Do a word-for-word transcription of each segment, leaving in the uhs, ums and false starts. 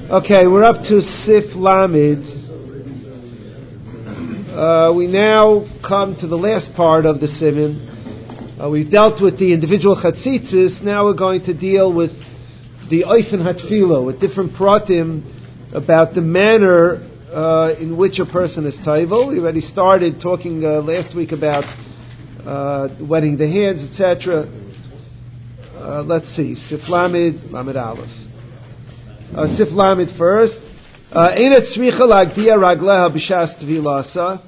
Okay, we're up to Sif Lamed. Uh, we now come to the last part of the Siman. Uh, we've dealt with the individual chatzitzis. Now we're going to deal with the Oifen Hatfilo, with different pratim about the manner uh, in which a person is taivel. We already started talking uh, last week about uh, wetting the hands, et cetera. Uh, let's see, Sif Lamed, Lamed Aleph. Uh, Sif Lamed first. Einet tzricha lagdia ragleha b'shas tvilasa.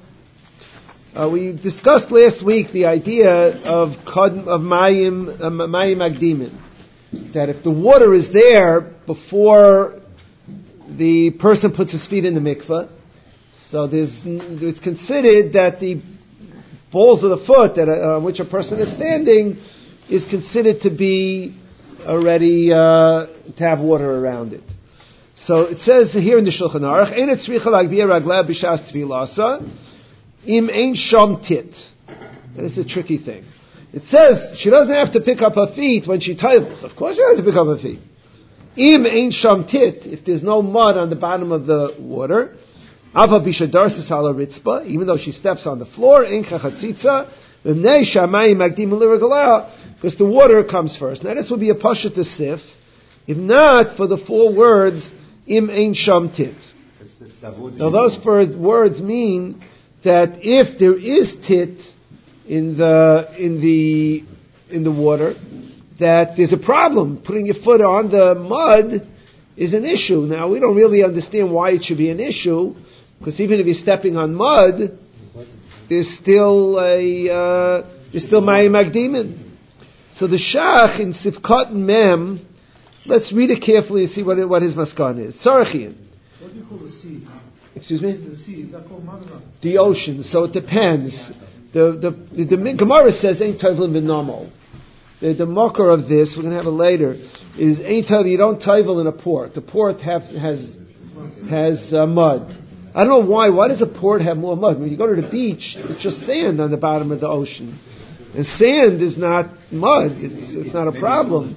We discussed last week the idea of of mayim uh, mayim magdimin, that if the water is there before the person puts his feet in the mikveh, so there's it's considered that the balls of the foot that uh, on which a person is standing is considered to be already uh, to have water around it. So it says here in the Shulchan Aruch, "Ein tzricha lagdia ragleha b'shas tvilasa im ein sham tit." This is a tricky thing. It says she doesn't have to pick up her feet when she tivels. Of course, she has to pick up her feet. Im ein sham tit, if there's no mud on the bottom of the water, ava bishadarsis ala ritzba, even though she steps on the floor, ein chachatzitza, v'nei shamayim magdim l'ragleha, because the water comes first. Now this would be a pasha to sif, if not for the four words im ein sham tit. Now those words mean that if there is tit in the in the in the water, that there's a problem. Putting your foot on the mud is an issue. Now we don't really understand why it should be an issue, because even if you're stepping on mud, there's still a uh, there's still mayim magdimin. So the Shach in Sifkat Mem, let's read it carefully and see what it, what his maskan is. Sarachian. What do you call the sea? Excuse me? The sea, is that called Madra? The ocean. So it depends. The the the, the Gemara says ain't tovlin b'nomo. The the mocker of this, we're going to have it later, is ain't tovlin. You don't tovl in a port. The port have, has has uh, mud. I don't know why. Why does a port have more mud? When you go to the beach, it's just sand on the bottom of the ocean. And sand is not mud. It's, it's not a problem.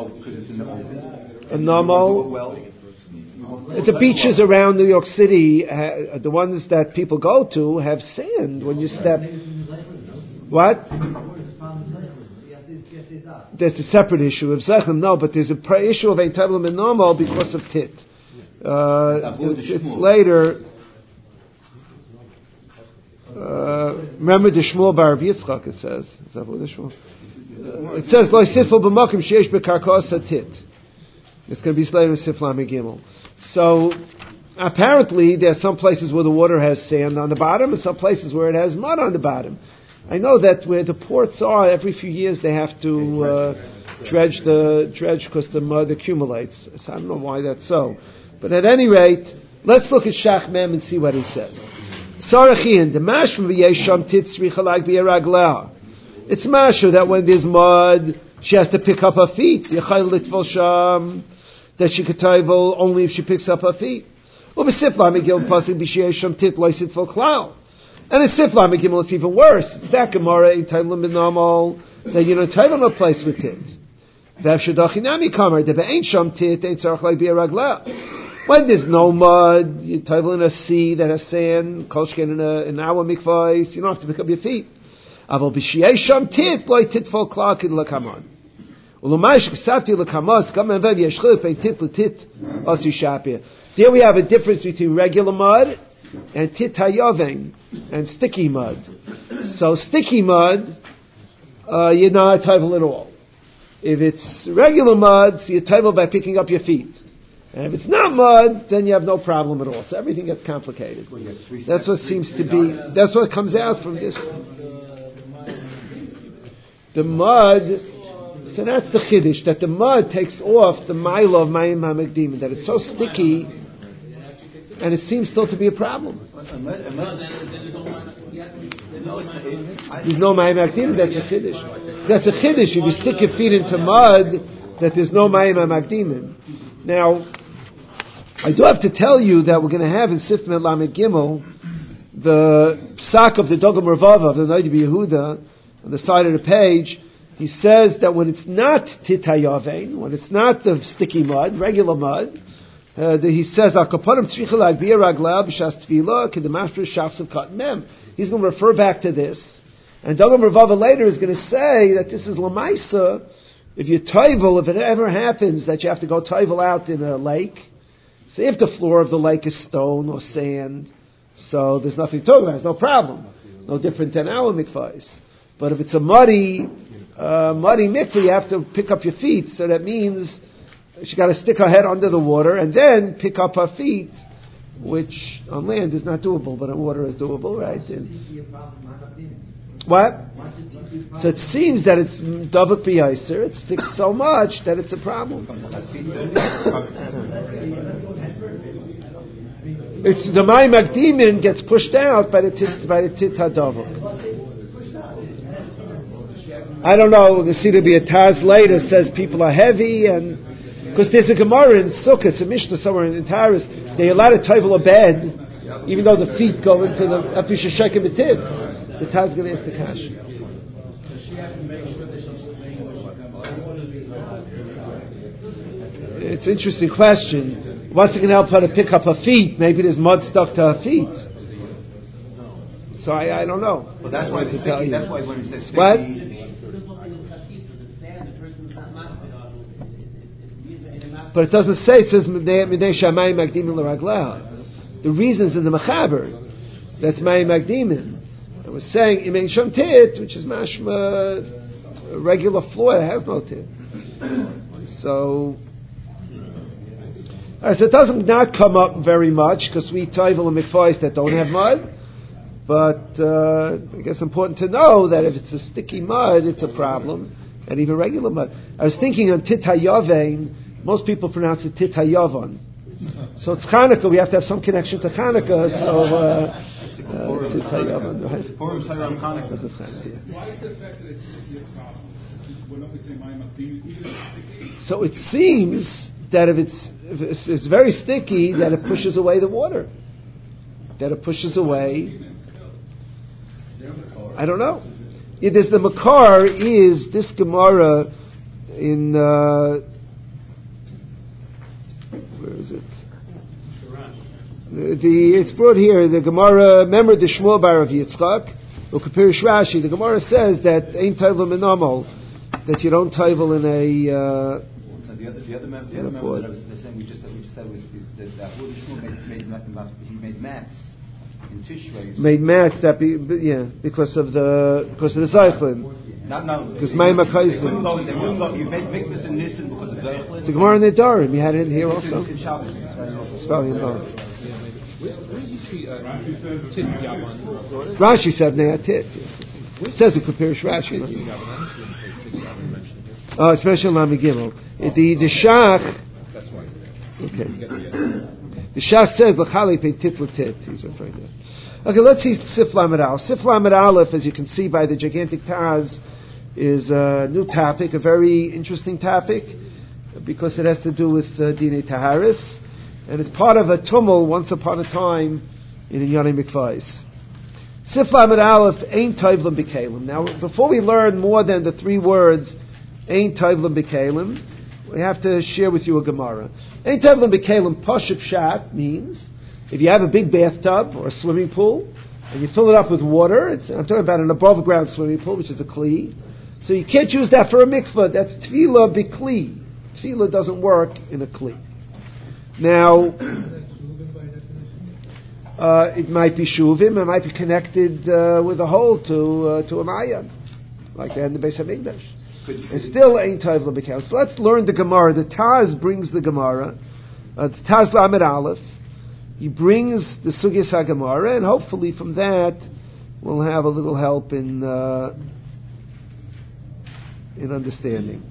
A nomo. The beaches around New York City, uh, the ones that people go to, have sand when you step. What? There's a separate issue of Zechem, no, but there's a pre- issue of Ein Tevlim and Nomo because of Tit. Uh, it's, it's later. Uh, remember the Shmuel Bar Yitzchak, it says. Is that what the Shmuel? Uh, it says, Lo Sifel b'makim sheyesh b'karkos tit. It's going to be later in Siflam Gimel. So, apparently, there are some places where the water has sand on the bottom and some places where it has mud on the bottom. I know that where the ports are, every few years they have to uh, dredge the dredge because the mud accumulates. So I don't know why that's so. But at any rate, let's look at Shach Mem and see what he says. Sarachian, the mashma v'yesham tit tzricha lagdia ragleha. It's masha that when there's mud, she has to pick up her feet. Yechayil litvol sham, that she could taivel only if she picks up her feet. Ubesifla megil pasik b'sheyesham tit loisit fol klal. And in Sifla megil it's even worse. It's that Gemara in taivelim b'namal that you know taivel no place with tit. V'av shadachinami kamer that ain't sham tit ain't tzarich lagdia ragleha. When there's no mud, you taivel in a sea that has sand, kolshken in a in our mikvahs, you don't have to pick up your feet. Aval b'shiyei sham tit loy tit fol klal kin lakaman. Ulumaish ksavti lakamas gamen vev yeshchil pein tit l'tit asi shapir. There we have a difference between regular mud and tit hayoveng and sticky mud. So sticky mud, uh, you're not taivel at all. If it's regular mud, so you taivel by picking up your feet. And if it's not mud, then you have no problem at all. So everything gets complicated. That's what seems to be, that's what comes out from this. The mud, so that's the chiddush, that the mud takes off the milo of mayim hamagdim, that it's so sticky, and it seems still to be a problem. There's no mayim hamagdim, that's a chiddush. That's a chiddush, if you stick your feet into mud, that there's no mayim hamagdim. Now, I do have to tell you that we're going to have in Sif Mem Lamed Gimel the psak of the Dogam Ravav of the Noda B'Yehuda on the side of the page. He says that when it's not titayavein, when it's not the sticky mud, regular mud, Uh, the, he says, "Akapanim tzricha lagbiya ragla b'shas tefila kedemashter shafs of cotton mem." He's going to refer back to this, and Dagam Ravava later is going to say that this is lamaisa. If you toivel, if it ever happens that you have to go toivel out in a lake, so if the floor of the lake is stone or sand, so there's nothing to talk about. There's no problem, no different than our mikvahs. But if it's a muddy, uh, muddy mikvah, you have to pick up your feet. So that means she got to stick her head under the water and then pick up her feet, which on land is not doable, but on water is doable, right? And what? So it seems that it's davuk b'yaiser. It sticks so much that it's a problem. It's the mayim makdimin gets pushed out by the tit, by the tit hadavuk. I don't know. There seems to be a Taz later says people are heavy, and because there's a Gemara in Sukkah, it's a Mishnah somewhere in Taurus. They allow to toivel a bed, even though the feet go into the after sheshekim betit. The Taz is going to ask the kash. It's an interesting question. What's it going to help her to pick up her feet? Maybe there's mud stuck to her feet. So I, I don't know. Well, that's why it's sticky. That's why when it says sticky. What? But it doesn't say, it says, Midei Shamayim Magdimin L'Ragleha. The reason's in the Mechaber. That's Mayim Magdimin. I was saying, Imein Shom Tit, which is mashma, a regular floor, it has no tit. So, all right, so it doesn't not come up very much, because we toivel and mikvahs that don't have mud. But uh, I guess it's important to know that if it's a sticky mud, it's a problem, and even regular mud. I was thinking on Tit HaYavein, most people pronounce it Tit HaYavon. So it's Chanukah, we have to have some connection to Chanukah, so uh, uh, Tit HaYavon, right? Why is the fact that it's when we say Mayim Makdim, even if it's sticky? So it seems that if it's, if it's, it's very sticky, that it pushes away the water. That it pushes away. I don't know. It is the Makar is this Gemara in uh, where is it? The, the it's brought here. The Gemara. Remember the Shmuel bar of Yitzchak. Ukapirish Rashi. The Gemara says that ain't toivel minamol, that you don't toivel in a. Uh, so the other, the other, mem- the other member that I was saying we just we just said was is that that Shmuel made made nothing about he made mats. In Tishrei, made mats that be yeah because of the because of the Zeichlin. Not now because Mayim Makayzin. They wouldn't go. They wouldn't go. You made mikvahs in Nisan because of Zeichlin. The Gemara in the Darim. You had it in here also. In Shabbos. It's probably in both. Where did you see Tit Yavan? Rashi said Ne'atit. It says it prepares Rashi. Oh, it's mentioned in Lami Gimel. The the Shach. That's why. Okay. The Shach says l'chali pei tit l'tit. He's referring to that. Okay, let's see Sif Lamed Aleph. Sif Lamed Aleph, as you can see by the gigantic Taz, is a new topic, a very interesting topic, because it has to do with uh, Dinei Taharis, and it's part of a tumul once upon a time in Inyanei Mikvahs. Sif Lamed Aleph, Ein Tovlim B'Kelim. Now, before we learn more than the three words, Ein Tovlim B'Kelim, we have to share with you a Gemara. Ein Tovlim B'Kelim, Pashut Pshat means, if you have a big bathtub or a swimming pool, and you fill it up with water, it's, I'm talking about an above ground swimming pool, which is a kli, so you can't use that for a mikvah, that's tefillah b'kli. Tefillah doesn't work in a kli. Now, uh, it might be shuvim, it might be connected uh, with a hole to uh, to a mayan, like they had in the Beis HaMikdash. It still ain't tovlim b'kelim. So let's learn the Gemara. The Taz brings the Gemara, uh, the Taz Lamed Aleph. He brings the Sugyas HaGemara, and hopefully from that we'll have a little help in uh, in understanding.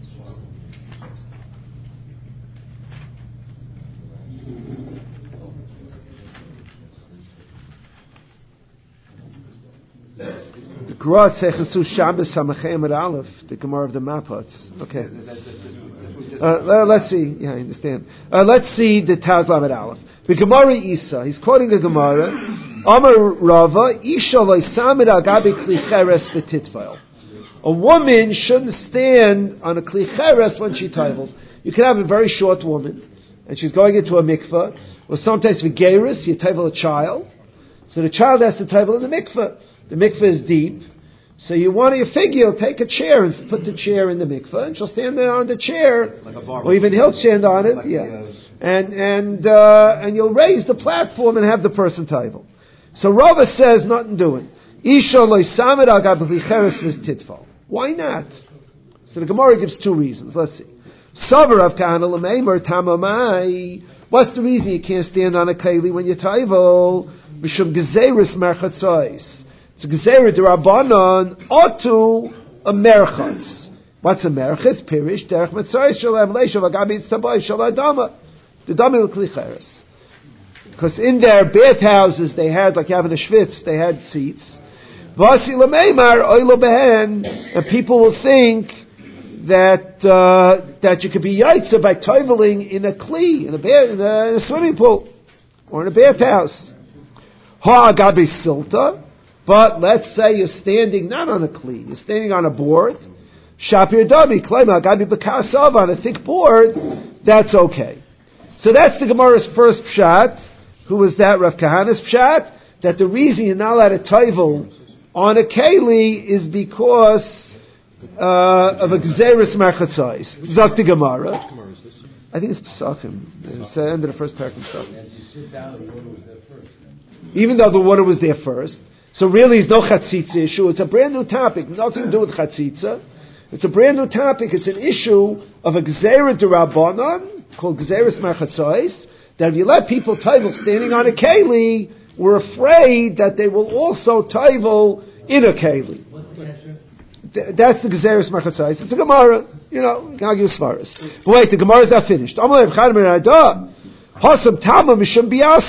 The Gemara Tzechesu Shabbos Samachem at Aleph, the Gemara of the Mapots. Okay. Uh, let's see. Yeah, I understand. Uh, let's see the Taz Lamed Aleph. The Gemara Isa, he's quoting the Gemara. Amar Rava, Isha loisamid al gabi kli cheres v'titvail. A woman shouldn't stand on a kli cheres when she tivels. You can have a very short woman, and she's going into a mikveh, or sometimes for gerus, you tevel a child, so the child has to tevel in the mikveh. The mikveh is deep, so you want to, you figure, take a chair and put the chair in the mikveh, and she'll stand there on the chair, like or even he'll stand on it, like yeah, the, uh, and and uh, and you'll raise the platform and have the person tevel. So Rava says nothing doing. Isha loy samed al gab licheres v'titfal. Why not? So the Gemara gives two reasons. Let's see. Savar of Kahana l'meimer tamamai. What's the reason you can't stand on a keli when you tevel? Mishum gezeris merchatzos. It's a gezerah d'Rabbanan otu a merchatz. What's a merchatz? Pirish derech metzayis shalem leishav agabi tzabay shaladama. The dami l'klicheres. Because in their bathhouses they had, like having a schwitz, they had seats. Vasi l'meimar oilo behen, and people will think that uh, that you could be yaitza by toveling in a kli, in a, ba- in, a, in a swimming pool, or in a bathhouse. Ha agabi silta, but let's say you're standing not on a kli, you're standing on a board. Shapir dami klema agabi b'kasav on a thick board. That's okay. So that's the Gemara's first pshat. Who was that? Rav Kahana's pshat, that the reason you're not allowed to tovel on a keli is because uh, of a gzeres merchatzais. Dr. Gemara. I think it's Pesachim. It's the end of the first paragraph. Even though the water was there first. So really it's no chatzitza issue. It's a brand new topic. Nothing to do with chatzitza. It's a brand new topic. It's an issue of a gzera d'Rabbanan called gzeres merchatzais, that if you let people tevel standing on a keli, we're afraid that they will also tevel in a keli. Th- that's the Gezeres Marchatzais. It's a Gemara. You know, we can argue Svaras. But wait, the Gemara is not finished. Hasam Tama Mishum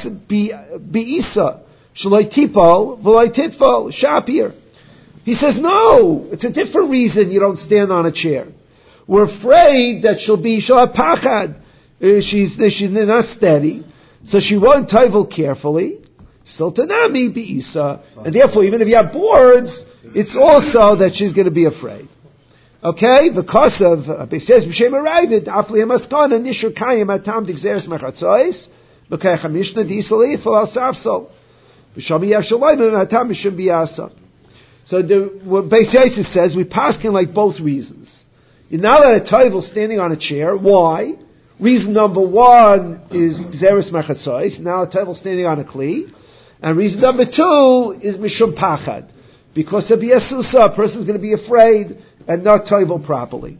Bi'isa Shalai Tipo V'lai Titfo Shapir. He says, no, it's a different reason you don't stand on a chair. We're afraid that she'll be Shalai Pachad. She's, she's not steady, so she won't tevel carefully. Sultanami Bi'isa. And therefore, even if you have boards, it's also that she's going to be afraid. Okay? Because of, it says, B'Shem Aravid, Afli HaMaskana, Nishur Kayim Atam D'Gzeres Mechatzois, B'Kayach HaMishna D'Yisraeli, Fal Safsol. B'Sham Yav Shalayim, Atam Mishim B'Yasa. So the, what Beis Yosef says, we paskin like both reasons. You're not at a tevel standing on a chair. Why? Reason number one is Gzeres Mechatzois, now a tevel standing on a kli. And reason number two is Mishum Pachad. Because of Yesusa, a person is going to be afraid and not tevel properly.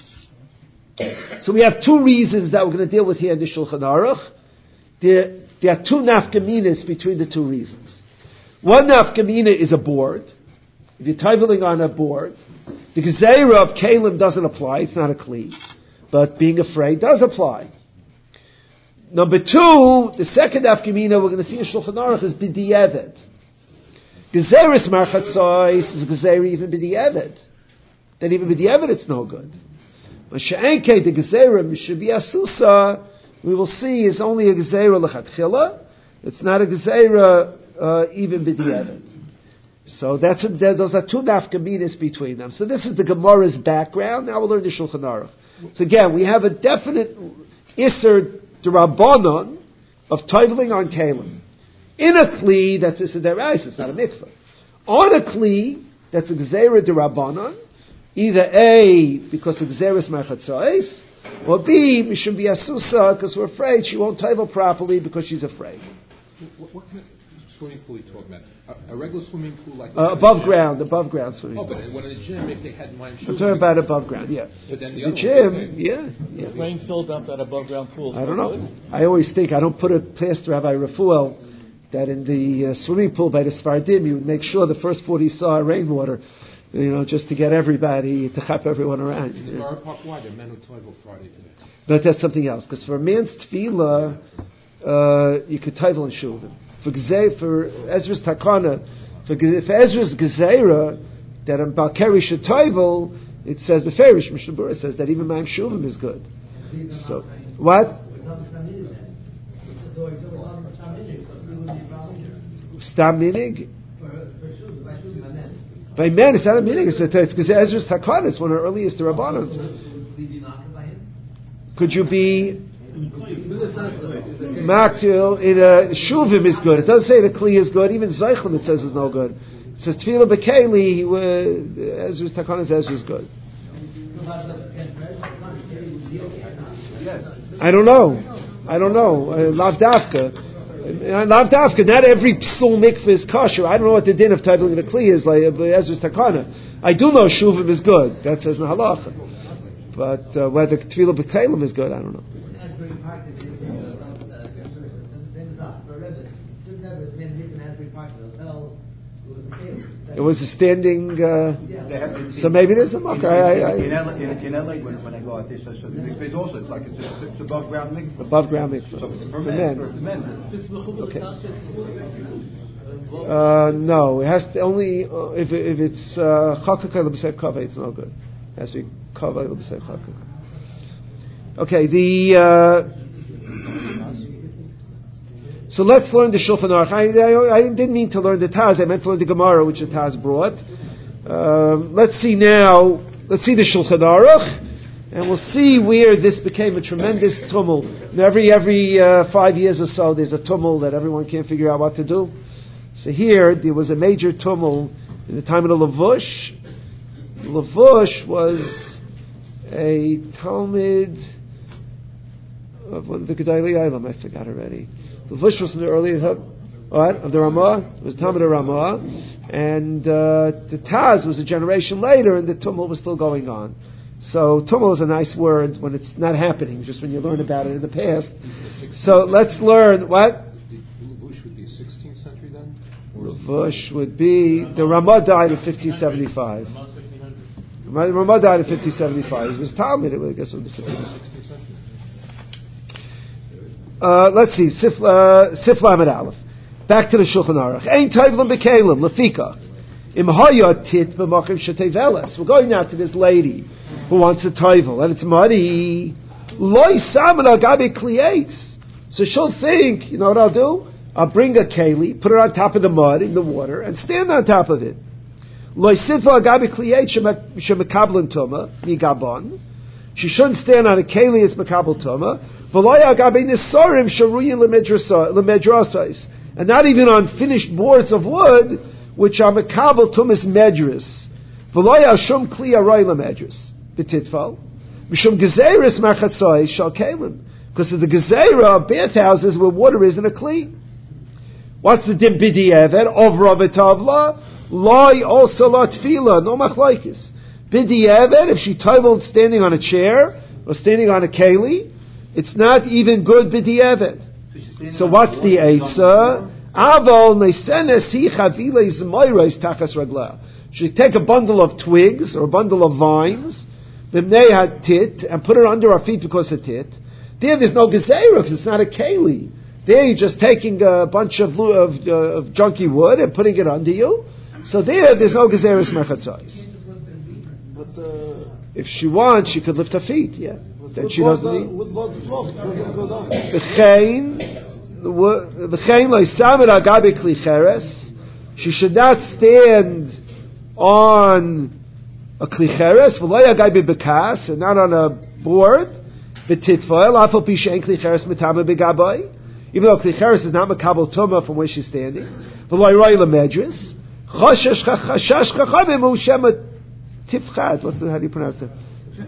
So we have two reasons that we're going to deal with here in the Shulchan Aruch. There, there are two nafkaminas between the two reasons. One nafkamina is a board. If you're teveling on a board, the Gezerah of Kalim doesn't apply, it's not a kli. But being afraid does apply. Number two, the second afkamina we're going to see in Shulchan Aruch is b'di'eved. Gezeres marchatzos is gezerah even b'di'eved. Then even b'di'eved it's no good. But she'enke the gezerah mishabi asusa we will see is only a gezerah lechatchila. It's not a gezerah uh, even b'di'eved. So that's a, those are two nafkaminas between them. So this is the Gemara's background. Now we'll learn the Shulchan Aruch. So again, we have a definite Isser D'Rabbanan of teveling on Kalim. In a Kli, that's Isser D'Oraisa, it's not a mikveh. On a Kli, that's a Gzeira D'Rabbanan, either A, because of Gzeiras Merchatzos, or B, Mishum B'Yasusa, because we're afraid she won't tevel properly because she's afraid. What, what kind of swimming pool are you talking about? A, a regular swimming pool like uh, above ground, above ground swimming oh, pool. Oh, but when in the gym, if they had mine I'm talking about above ground, yeah. But then the, the other gym, okay. yeah. yeah. Rain filled up that above ground pool. I don't know. I always think, I don't put it past Rabbi Rafuel, that in the uh, swimming pool by the Sfardim, you would make sure the first forty saw rainwater, you know, just to get everybody, to chap everyone around. In the Borough Park, why? The men who tevel Friday today. But that's something else, because for a man's tefillah, uh, you could tevel and shuvim. For Gzei, for Ezra's takana, for, for Ezra's Gezeira, that a Balkari should tevel, it says, Beferish, Mishnah Berurah says that even Ma'am Shuvim is good. So, what? Stam minig? By men, it's not a minig, it's, it's, it's Ezra's takana, it's one of the earliest Rabbanans. Could you be... Maktil in a shuvim is good. It doesn't say the kli is good. Even Zeichel it says is no good. It says tefillah bekeli. Ezra's takana says is good. I don't know. I don't know. Uh, Lav dafka. Uh, Lav dafka. Not every psul mikveh is kosher. I don't know what the din of titling the kli is like uh, Ezra's takana. I do know shuvim is good. That says in the halacha. But uh, whether tefillah b'kelim is good, I don't know. It was a standing. Uh, so maybe there's a mucker. I, I, I, in L A, in L A when, when I go out there, so, so the mikveh is also it's like it's, it's above ground mikveh. Above ground mikveh. So it's for, for men. men. For men. Okay. Uh, no, it has to only uh, if if it's chakaka l'b'sei kaveh, it's no good. It has to be kaveh l'b'sei chakaka. Okay, the. Uh, So let's learn the Shulchan Aruch. I, I, I didn't mean to learn the Taz. I meant to learn the Gemara, which the Taz brought. Um, let's see now. Let's see the Shulchan Aruch, and we'll see where this became a tremendous tumult. And every every uh, five years or so, there's a tumult that everyone can't figure out what to do. So here, there was a major tumult in the time of the Lavush. Lavush was a Talmud of one of the Gedolei Olam. I forgot already. The Lavush was in the early what, of the Ramah. It was Talmud of Ramah, and uh, the Taz was a generation later, and the tumult was still going on. So tumult is a nice word when it's not happening, just when you learn about it in the past. So let's learn what. The Lavush would be sixteenth century then. Lavush would be the Ramah died in fifteen seventy-five. Ramah died in fifteen seventy-five. It was Talmud. I guess it was the fifteenth. Uh, let's see, Sif uh, Sif Lamed Aleph. Back to the Shulchan Aruch. Ein tovlim b'kelim lefika im haya tit b'machim sheteveles. We're going now to this lady who wants a tovel and it's muddy. Loi samana gabi kliates. So she'll think, you know what I'll do? I'll bring a keli, put her on top of the mud in the water, and stand on top of it. Loi sitva gabi kliates shemekablan tuma migabon. She shouldn't stand on a keli, it's mekabel tuma. And not even on finished boards of wood, which are mekabel tumas medris. Shum kli aroy lemedris betitfal. Mishum gezeris marchatzai shal kelim. Because of the gezerah of bathhouses where water isn't a kli. What's the din bidi eved ovra v'tavla? Loi also la tefila no machlaikis. Bidi eved if she toveled standing on a chair or standing on a keli. It's not even good b'di'evet. So what's the eitzah? Avol nesenes hi chaviles moiros tachas ragla. She take a bundle of twigs or a bundle of vines, b'mnei had tit, and put it under her feet because of tit. There, there's no gezerah because it's not a keli. There, you're just taking a bunch of of, uh, of junky wood and putting it under you. So there, there's no gezerah merchatzais. But uh, if she wants, she could lift her feet. Yeah. That she doesn't need. She should not stand on a klicheres, and not on a board. Even though klicheres is not makabel tuma from where she's standing. What's the, how do you pronounce that?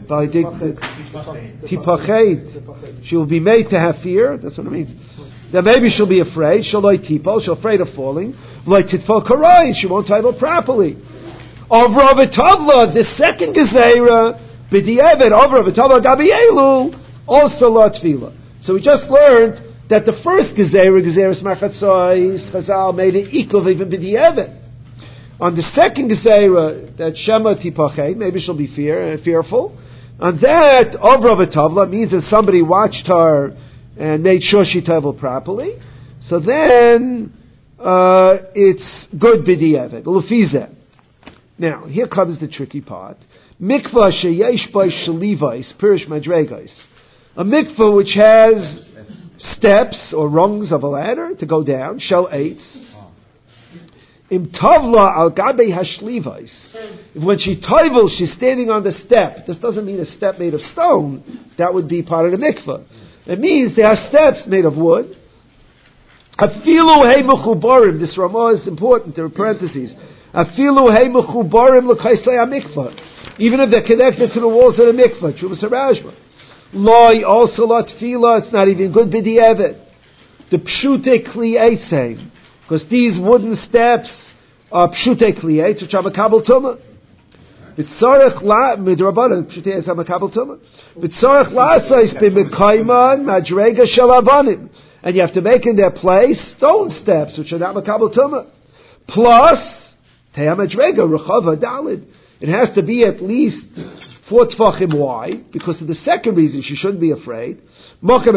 Tipachet. She will be made to have fear. That's what it means. Then maybe she'll be afraid. She'll like tipo. She'll afraid of falling. Like titfal karai. She won't title properly. Avra v'tavla. The second gezerah b'di'evet. Avra v'tavla gabielu. Also la tefila. So we just learned that the first gezerah, gezerah smachatzais, Chazal made it equal even b'di'evet. On the second gezerah, that Shema tipachet, maybe she'll be fear, uh, fearful. On that, Avra v'tavla means that somebody watched her and made sure she taveled properly. So then, uh, it's good b'di'evet, l'fizeh. Now, here comes the tricky part. Mikvah sheyesh by shalivais, pirish madregais. A mikvah which has steps or rungs of a ladder to go down, shel eitz. Im tavla al gabe hashlivais. When she tovel, she's standing on the step. This doesn't mean a step made of stone. That would be part of the mikvah. It means there are steps made of wood. Afilu hey mechubarim. This Ramah is important. There are parentheses. Afilu hey mechubarim l'kaislei hamikvah. Even if they're connected to the walls of the mikvah. Trumas harashba. Loi also la tefila. It's not even good b'di'evet. The pshute kliyei, because these wooden steps are pshute kliyei, which are makabel tumah. B'tzarech la midrabanan pshute is makabel tumah. B'tzarech la'asais b'mekayman madrega shalavanim. And you have to make in their place stone steps, which are not makabel tumah. Plus, te'ah madrega rechava dalid. It has to be at least four tefachim wide, because of the second reason she shouldn't be afraid. She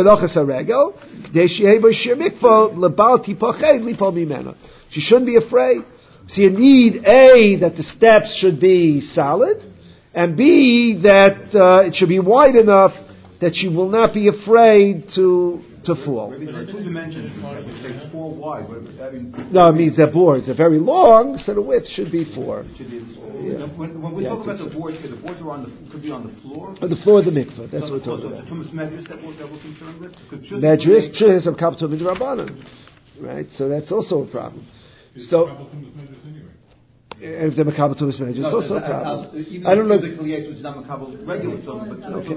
shouldn't be afraid. So you need A, that the steps should be solid, and B, that uh, it should be wide enough that she will not be afraid to to fall. Two dimensions, it's four wide. No, it means they're boards. They're very long, so the width should be four. Should be, yeah. When, when we yeah, talk about the boards here, the boards are on the, could be on the floor? On the floor of the mikveh, that's so, what we're talking so about. So it's the Tumas Medrash that we're, that we're concerned with? Medrash, true, has some kapto midrabanan. Right, so that's also a problem. Is so, anyway? If the makabel tumas medrash, it's no, also a I, problem. I, even I don't know. The Kliyat, which is not makabel regular tumas, but okay.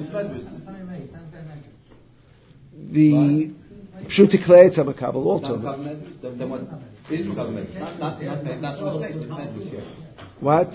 Tumas The pshute kliyei is a makabel also. Then what? It is makabel medrash. Not not not not tumas medrash here. What?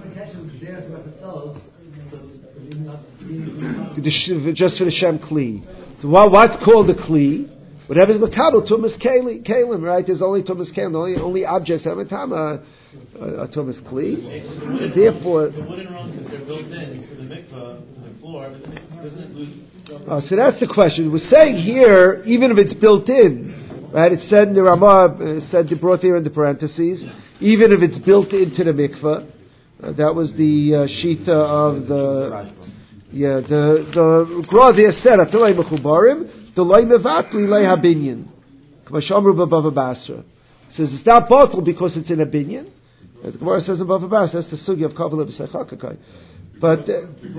Just for the Shem Kli. So what, what's called the Kli? Whatever is Makabel, Tumas Kalim, right? There's only Tumas Kalim. The only, only objects have a time are uh, Tumas Kli. And therefore. The wooden rungs, if they're built in to the mikvah, to the floor, doesn't it lose? Oh, so that's the question. We're saying here, even if it's built in, right? It said in the Ramah, uh, said brought there in the parentheses, even if it's built into the mikvah. Uh, that was the uh, shita of the yeah the the Gra there said afilei mechubarim the loy mevatli lei habinyan k'mashamru b'bava basra. Says it's not bottle because it's in a binyan. As the Gemara says in Bava Basra, that's the sugi of kavala b'seichakakai. But uh,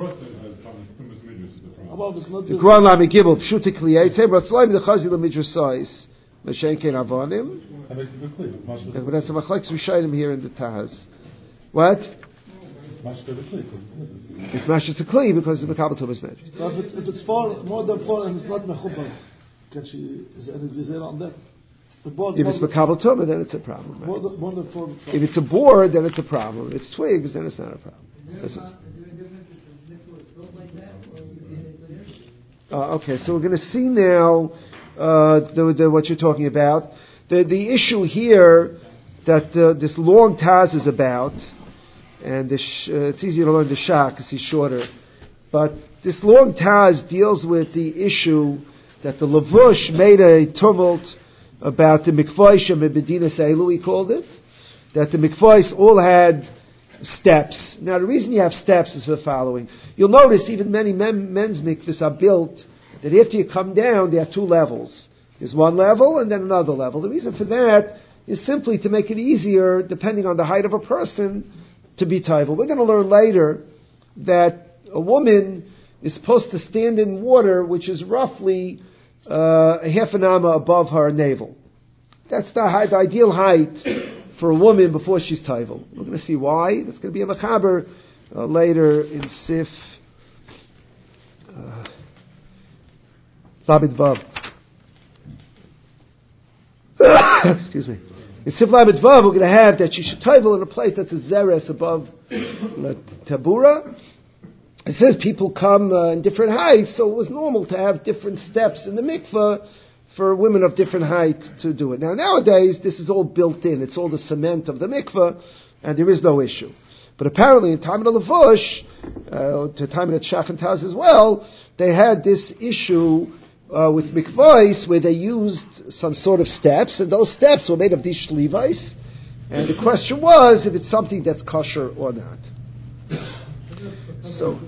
the Quran Lami Gimel Pshuti Kliyei Tzei Ratzlaim the Chazi LeMidrasais Mashenkein Avonim. But that's the Machlekes Rishayim here in the Taz. What? It's mashed to Kli because it's Makabel Tumas Medrash. If it's far, more than four and it's not Mechubah, can she, is it on that? If it's Makabel Tumas, then it's a problem. Right? More than, more than four, if it's a board, then it's a problem. If it's twigs, then it's not a problem. Uh, okay, so we're going to see now uh, the, the, what you're talking about. The, the issue here that uh, this long Taz is about, and the sh- uh, it's easier to learn the Shah because he's shorter, but this long Taz deals with the issue that the Lavush made a tumult about the Mikvah and Medina Seilu, he called it, that the Mikvahs all had steps. Now the reason you have steps is the following. You'll notice even many men, men's mikvahs are built that after you come down there are two levels. There's one level and then another level. The reason for that is simply to make it easier, depending on the height of a person, to be taival. We're going to learn later that a woman is supposed to stand in water which is roughly uh, a half an amma above her navel. That's the, high, the ideal height for a woman before she's taival. We're going to see why. That's going to be a machaber uh, later in Sif Labid Vav. Excuse me. In Sif Labid Vav, we're going to have that she should taival in a place that's a zeres above the tabura. It says people come uh, in different heights, so it was normal to have different steps in the mikveh for women of different height to do it. Now, nowadays, this is all built in. It's all the cement of the mikveh, and there is no issue. But apparently, in time of the Lavush, uh, to time of the Shach and Taz as well, they had this issue uh, with mikvahs where they used some sort of steps, and those steps were made of these shlivais. And the question was if it's something that's kosher or not. So...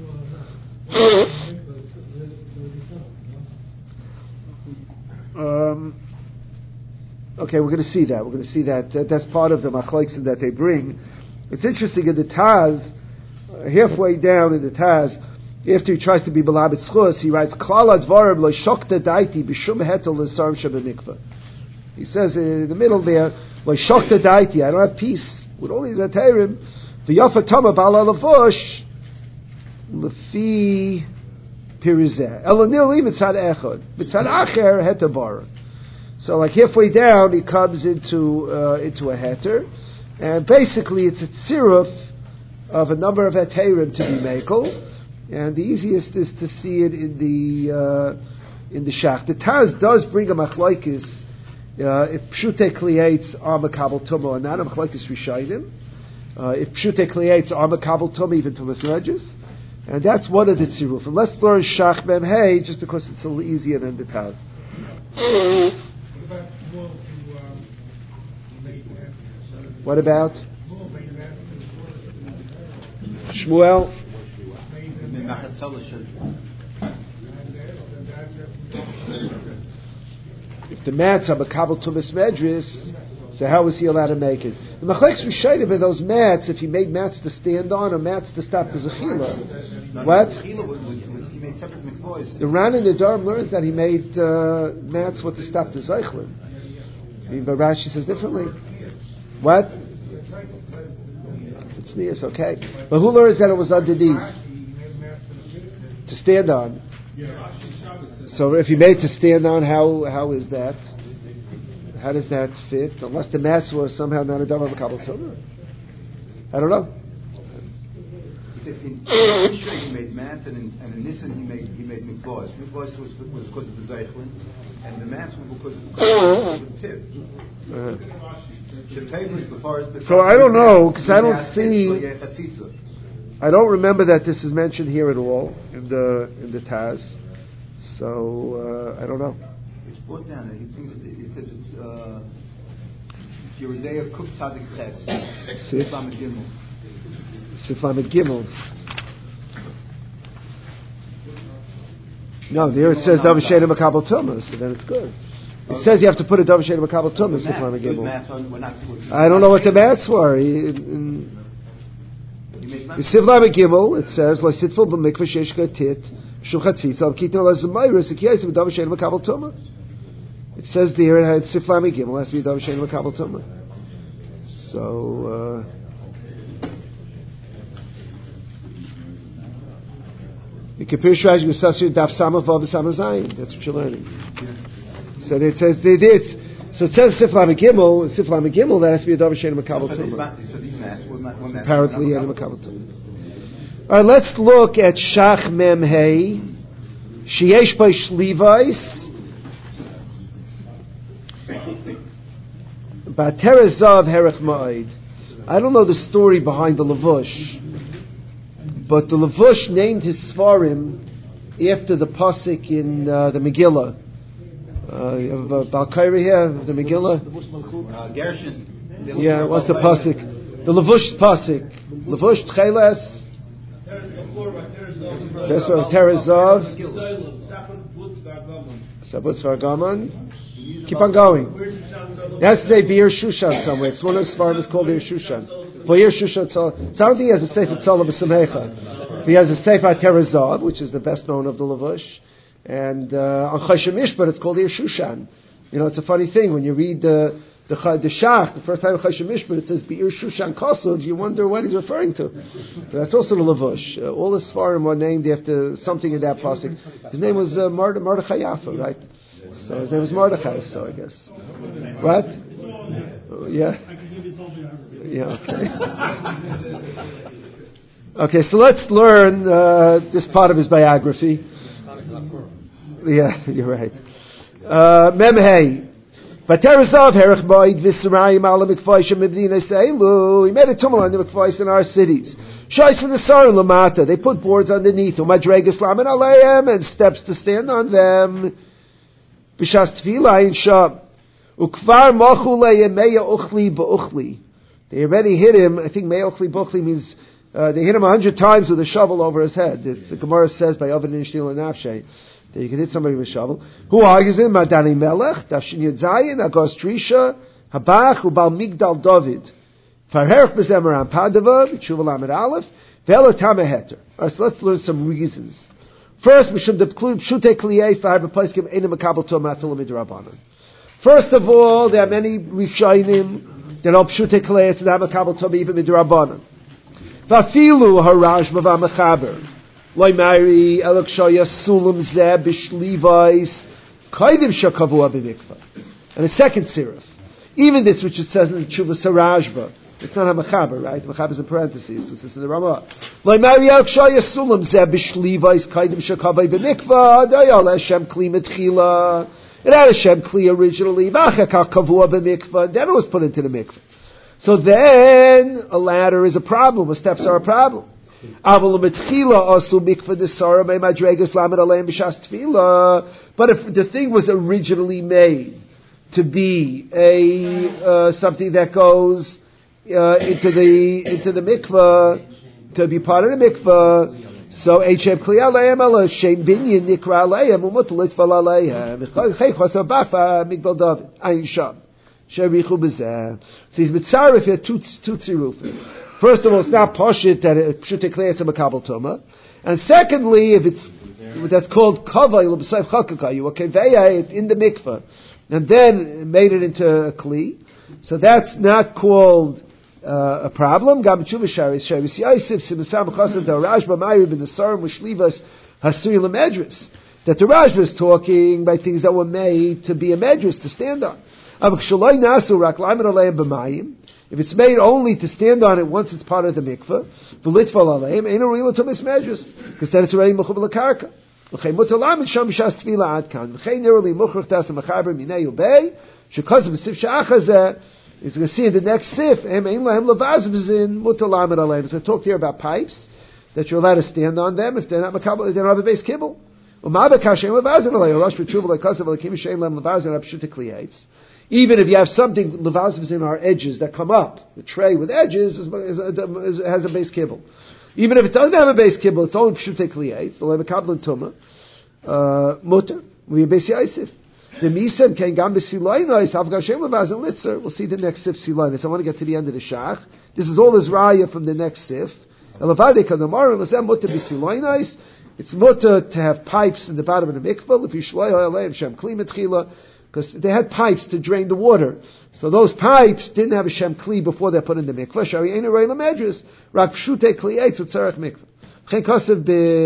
Um, okay, we're going to see that. We're going to see that. Uh, that's part of the machlokes that they bring. It's interesting in the Taz, uh, halfway down in the Taz, after he tries to be Balabit Schus, he writes, Klal Advarim lo shokta daiti b'shum hetel l'sarim shabemikvah. He says in the middle there, lo shokta daiti, I don't have peace with all these Ateirim. V'yafa tama ba'ala lavush, l'fi pirizeh. Elonili mitzad echad. Mitzad acher hetabara. So like halfway down, he comes into uh, into a heter, and basically it's a tziruf of a number of Ateirim to be mekel. And the easiest is to see it in the uh, in the Shach. The Taz does bring a machlokes uh, if pshute kliates are makabel tumah and not a machlokes rishayim. Uh, if pshute kliates are makabel tumah even to misreges, and that's one of the tziruf. And let's learn Shach Mem Hey just because it's a little easier than the Taz. What about Shmuel? If the mats are makabel tumas medris, so how was he allowed to make it? The machlekes rishayim are those mats. If he made mats to stand on or mats to stop the zechila. What? The Ran in the Durham learns that he made uh, mats what to stop the zeichlin. I mean, but Rashi says differently. What? It's near, okay. But who learns that it was underneath? To stand on. So if you made to stand on, how how is that? How does that fit? Unless the mats were somehow not a davar makabel tumah. I don't know. In Tishrei he made mats, and in, and in Nisan he made he made mikvahs. Mikvahs was, was because of the zeichlin, and the mats were because of the tip. So I don't know because I don't see. I don't remember that this is mentioned here at all in the in the Taz. So uh, I don't know. It's brought down. He thinks it, it says it's uh, Yeridea Kuf Tzadik Ches Siflam Gimel. Siflam Gimel. No, there it says Davar Shena Makabel Tumah, so then it's good. It says you have to put a Davar Shena Makabel Tumah Siflam Gimel. I don't know what the mats were. In, in, The Sivlam Gimel, it says, "Lo sitful b'mikvah sheishka tit shuchatzitz al kitin al azmayris ikiyas b'davar shein makabel tumah." It says there it had Sivlam Gimel has to be davar shein makabel tumah. So the Kapirish Rashi Gusasir Daf Samach Vav Samach Zayin. That's what you're learning. So it says they did. So it says Siflam Gimel, Siflam Gimel, that has to be a davar shein makabel tumah. Apparently, yeah, makabel tumah. All right, let's look at Shach Mem Hey, Sheyesh by Shlivais, Baterazav Herech Ma'id. I don't know the story behind the Lavush, but the Lavush named his Svarim after the pasuk in uh, the Megillah. Uh, you have uh, Balkairi here, the Megillah. Uh, Gershon. Yeah, what's the pasuk? The Lavush pasuk. Lavush Tcheles. That's what Terezav. Sabutz Vargaman. Keep on going. It has to say Bir Shushan somewhere. It's one of the Svarim is called Bir Shushan. For Bir Shushan, so I don't think he has a Sefer Tzala B'Samhecha. He has a Sefer Terezav, which is the best known of the Lavush. And uh, on Choshen Mishpat, it's called Ir Shushan. You know, it's a funny thing when you read the the, the Shach, the first time in Choshen Mishpat, it says Be'ir Shushan Kosov. You wonder what he's referring to. But that's also the Lavush. Uh, all the Svarim were named after something in that pasuk. His name was uh, Mard- Mordechai Yafa, right? So his name was Mordechai. So I guess, what? Uh, yeah. Yeah. Okay. Okay. So let's learn uh, this part of his biography. Yeah, you're right. Uh, Memhei. Vaterazav herech moed v'sarayim ala mikvayshim mibdina seilu. He made a tumul on the mikvays in our cities. Shais in the sarim lamata. They put boards underneath. Umadregas lamen aleim and steps to stand on them. B'shas tefila in shab. Ukvar machu le'yemeya uchli ba'uchli. They already hit him. I think meya uchli ba'uchli means uh, they hit him a hundred times with a shovel over his head. It's, the Gemara says by Ovid and Shtil and Nafshay. That you can hit somebody with a shovel. Who argues him? Madani Melech, Dashin Yudzayin, Agos Trisha, Habach, Ubal Migdal David. Farherch Bezemer Am Padava, B'tshuva Lamed Aleph, Ve'elo tama heter. Alright, so let's learn some reasons. First, mishum depklud pshutei kliyei far b'plaiskim enim makabel toma afilu midrabanan. First of all, there are many rishonim that are pshutei kliyei and have makabel toma even midrabanan. Vafilu harashba v'amachaber loy mari elok shoya sulam zeh b'shlivais kaidim shakavua b'mikvah. And a second sirif. Even this which it says in the Tshuva Sarajba, it's not a Mechaber, right? Mechaber is in parentheses. This is in the Ramah. Like Mariel Kshaya Sulam Zeh B'Shliva Is Kaidim Shakavai B'Mikvah Dayal Hashem Kli Metchila. It had Hashem Kli originally. V'achakach Kavua B'Mikvah. Then it was put into the mikvah. So then a ladder is a problem. The steps are a problem. Aval Metchila Asu Mikvah Desara May Madregas Lamed Aleim B'Shas Tefila. But if the thing was originally made to be a uh, something that goes uh, into the into the mikvah, to be part of the mikvah, so Hm Kli Aleim Ela Shem Binyan Nikra Aleim Umut Litfal Aleim Chei Chosar Bafa Migdal David Ayin Sham Sherichu B'Zeh. So he's mitzaref here two two tzirufim. First of all, it's not poshit that it pshutei klei it's a makabel toma, and secondly, if it's that's called kavay l'b'sayv chakaka, you kaveya it in the mikvah, and then made it into a kli, so that's not called uh, a problem. Gam tshuva sharis sharis yosef simusam chasav da Rashba ma'ir ben nesarim v'shlivas hasui l'medris. That the Rashba is talking by things that were made to be a medris to stand on. If it's made only to stand on it once it's part of the mikveh, because then it's already mechuv l'karka. He's going to see in the next sif. So talk here about pipes that you're allowed to stand on them if they're not makabel, if they don't have a base kibble. Even if you have something levazivs in our edges that come up, the tray with edges is, is, is, has a base kibble. Even if it doesn't have a base kibble, it's only pshutei kliyei. The levakabel and tuma mutter we base yaisif. The misem can gam b'siloinos avgashem levazim litzer. We'll see the next sif siloinos. I want to get to the end of the shach. This is all this raya from the next sif. Elavadei kadamar l'zem mutter b'siloinos. It's mutter to have pipes in the bottom of the mikvah. If you shloi ha'aleim shem kli metchila. Because they had pipes to drain the water. So those pipes didn't have a Shem Kli before they're put in the mikvah. Shari Einu Rei Lamedris, Rak Pshutei Kli Eitz Utzarech Mikvah. Chen Kosev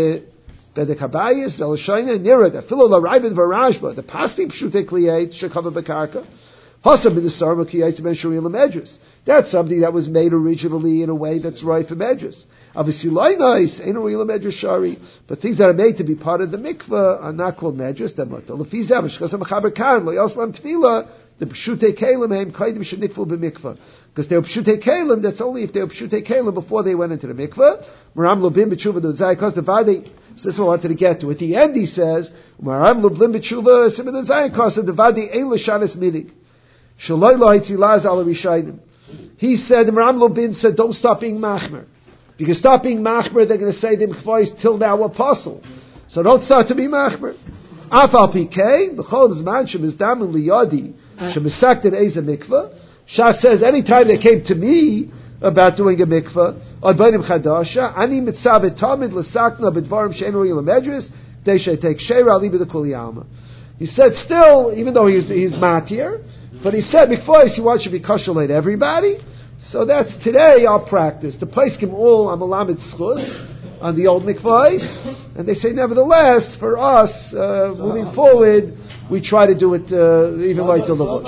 Bedekabayis, El Shayna, Nira, the Philo La Raibid Varashba, the Pasti Pshutei Kli Eitz, Shekava Bekarka, Hosav B'Desarma Ki Eitz Ben Shuri Lamedris. That's something that was made originally in a way that's right for Medris. Obviously, nice, ain't a real Medris Shari, but things that are made to be part of the mikveh are not called Medris. They're mutter. Lefi Zavish, because I'm a Chaber Khan, Lo Yoslam Tefila, the Pshutei Kalim, Heim Kaidim Shenitful B'mikveh. Because they're Pshutei Kalim, that's only if they're Pshutei Kalim before they went into the mikveh. Maram Lubim B'tshuva D'Zai, because the Vadi, so this is what I wanted to get to. At the end he says, Maram Lubim B'tshuva, Simon D'Zai, because the Vadi Ein L'shanis Minig. Shaloi Lo Hitzilaz Al Rishayim. He said, Maram Lubim said, don't stop being machmer. Because stop being machmer, they're going to say the mikvah till thou apostle. So don't start to be machmer. Afal pikei, b'chol zman shemizdam liyadi shemisakted eza mikvah. Shas says, anytime they came to me about doing a mikvah, or b'nim chadasha, ani mitzav etamid l'sakna b'dvarim she'enu yilamedris, they should take sheira libe the kuli alma. He said, still, even though he's he's matir, but he said mikvah he wants to be kosher like everybody. So that's today our practice. The Paiskim all are Malamed Schus on the old mikvahs, and they say nevertheless, for us, uh, moving forward, we try to do it uh, even like the Lavush.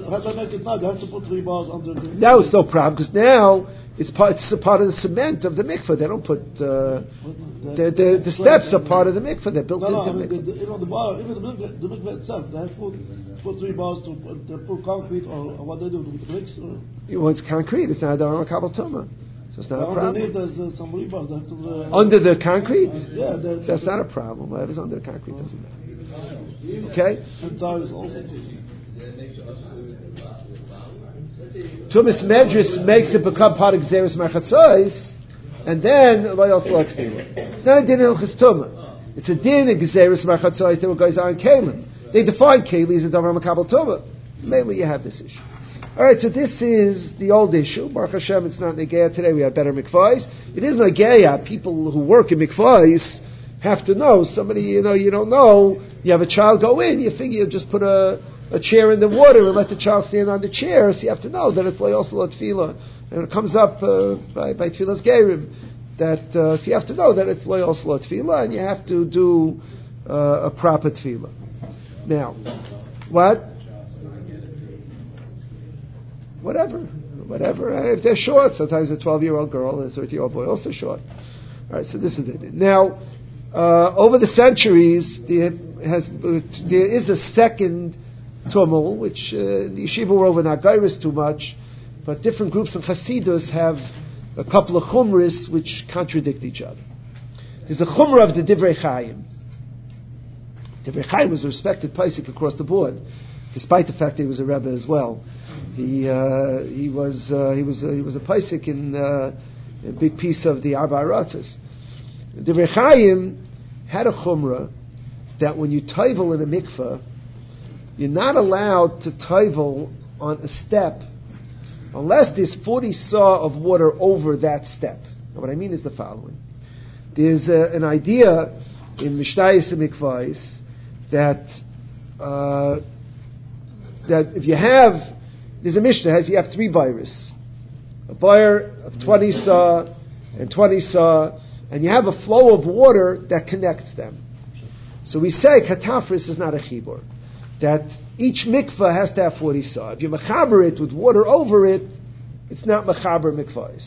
Now it's no problem, because now it's part, it's a part of the cement of the mikvah. They don't put, uh, the, the, the steps are part of the mikvah. They're built no, into no, the I mean, mikvah. the, you know, the bar, even the mikvah, the mikvah itself, they have put, put three bars to uh, put concrete, or, or what they do with the bricks. Or? Well, it's concrete. It's not a Kabbalah Toma. So it's not well, a problem. Underneath there's uh, some rebars that have to, uh, under the concrete? Yeah. That's not a problem. Whatever's under the concrete doesn't matter. Okay? Tumas Medris makes it become part of Gzeres Marchatzois, and then Lo Yosel Akfila. It's not a din in Ilchis Tumah. It's a din in Gzeres Marchatzois that goes on Kalim. They define Kali as a Davar Makabel Tumah. Mainly you have this issue. All right, so this is the old issue. Baruch Hashem, it's not Negeah today. We have better mikvahs. It is Negeah. People who work in mikvahs have to know. Somebody, you know, you don't know. You have a child go in. You figure you just put a, a chair in the water and let the child stand on the chair. So you have to know that it's Le'osel Tefillah. And it comes up uh, by, by Tefillah's Gerim. That, uh, so you have to know that it's Le'osel Tefillah, and you have to do uh, a proper Tefillah. Now, what? Whatever, whatever. If they're short, sometimes a twelve-year-old girl and a thirty-year-old boy also short. All right, so this is it. Now, uh, over the centuries, there, has, uh, there is a second tumul, which uh, the yeshiva world, we're not gairis too much, but different groups of Hasidus have a couple of chumras which contradict each other. There's a chumrah of the Divrei Chaim. Divrei Chaim was a respected Paisik across the board, despite the fact that he was a Rebbe as well. He uh, he was uh, he was uh, he was a Paisik in uh, a big piece of the Arba Aratzos. Divrei Chaim had a chumrah that when you toivel in a mikveh, you're not allowed to toivel on a step unless there's forty saw of water over that step. Now, what I mean is the following: there's uh, an idea in Mishnayos and Mikvahs that uh, that if you have There's a Mishnah has you have three virus, a buyer of twenty saw and twenty saw, and you have a flow of water that connects them. So we say katafris is not a chibur, that each mikvah has to have forty saw. If you mechaber it with water over it, it's not mechaber mikvahs.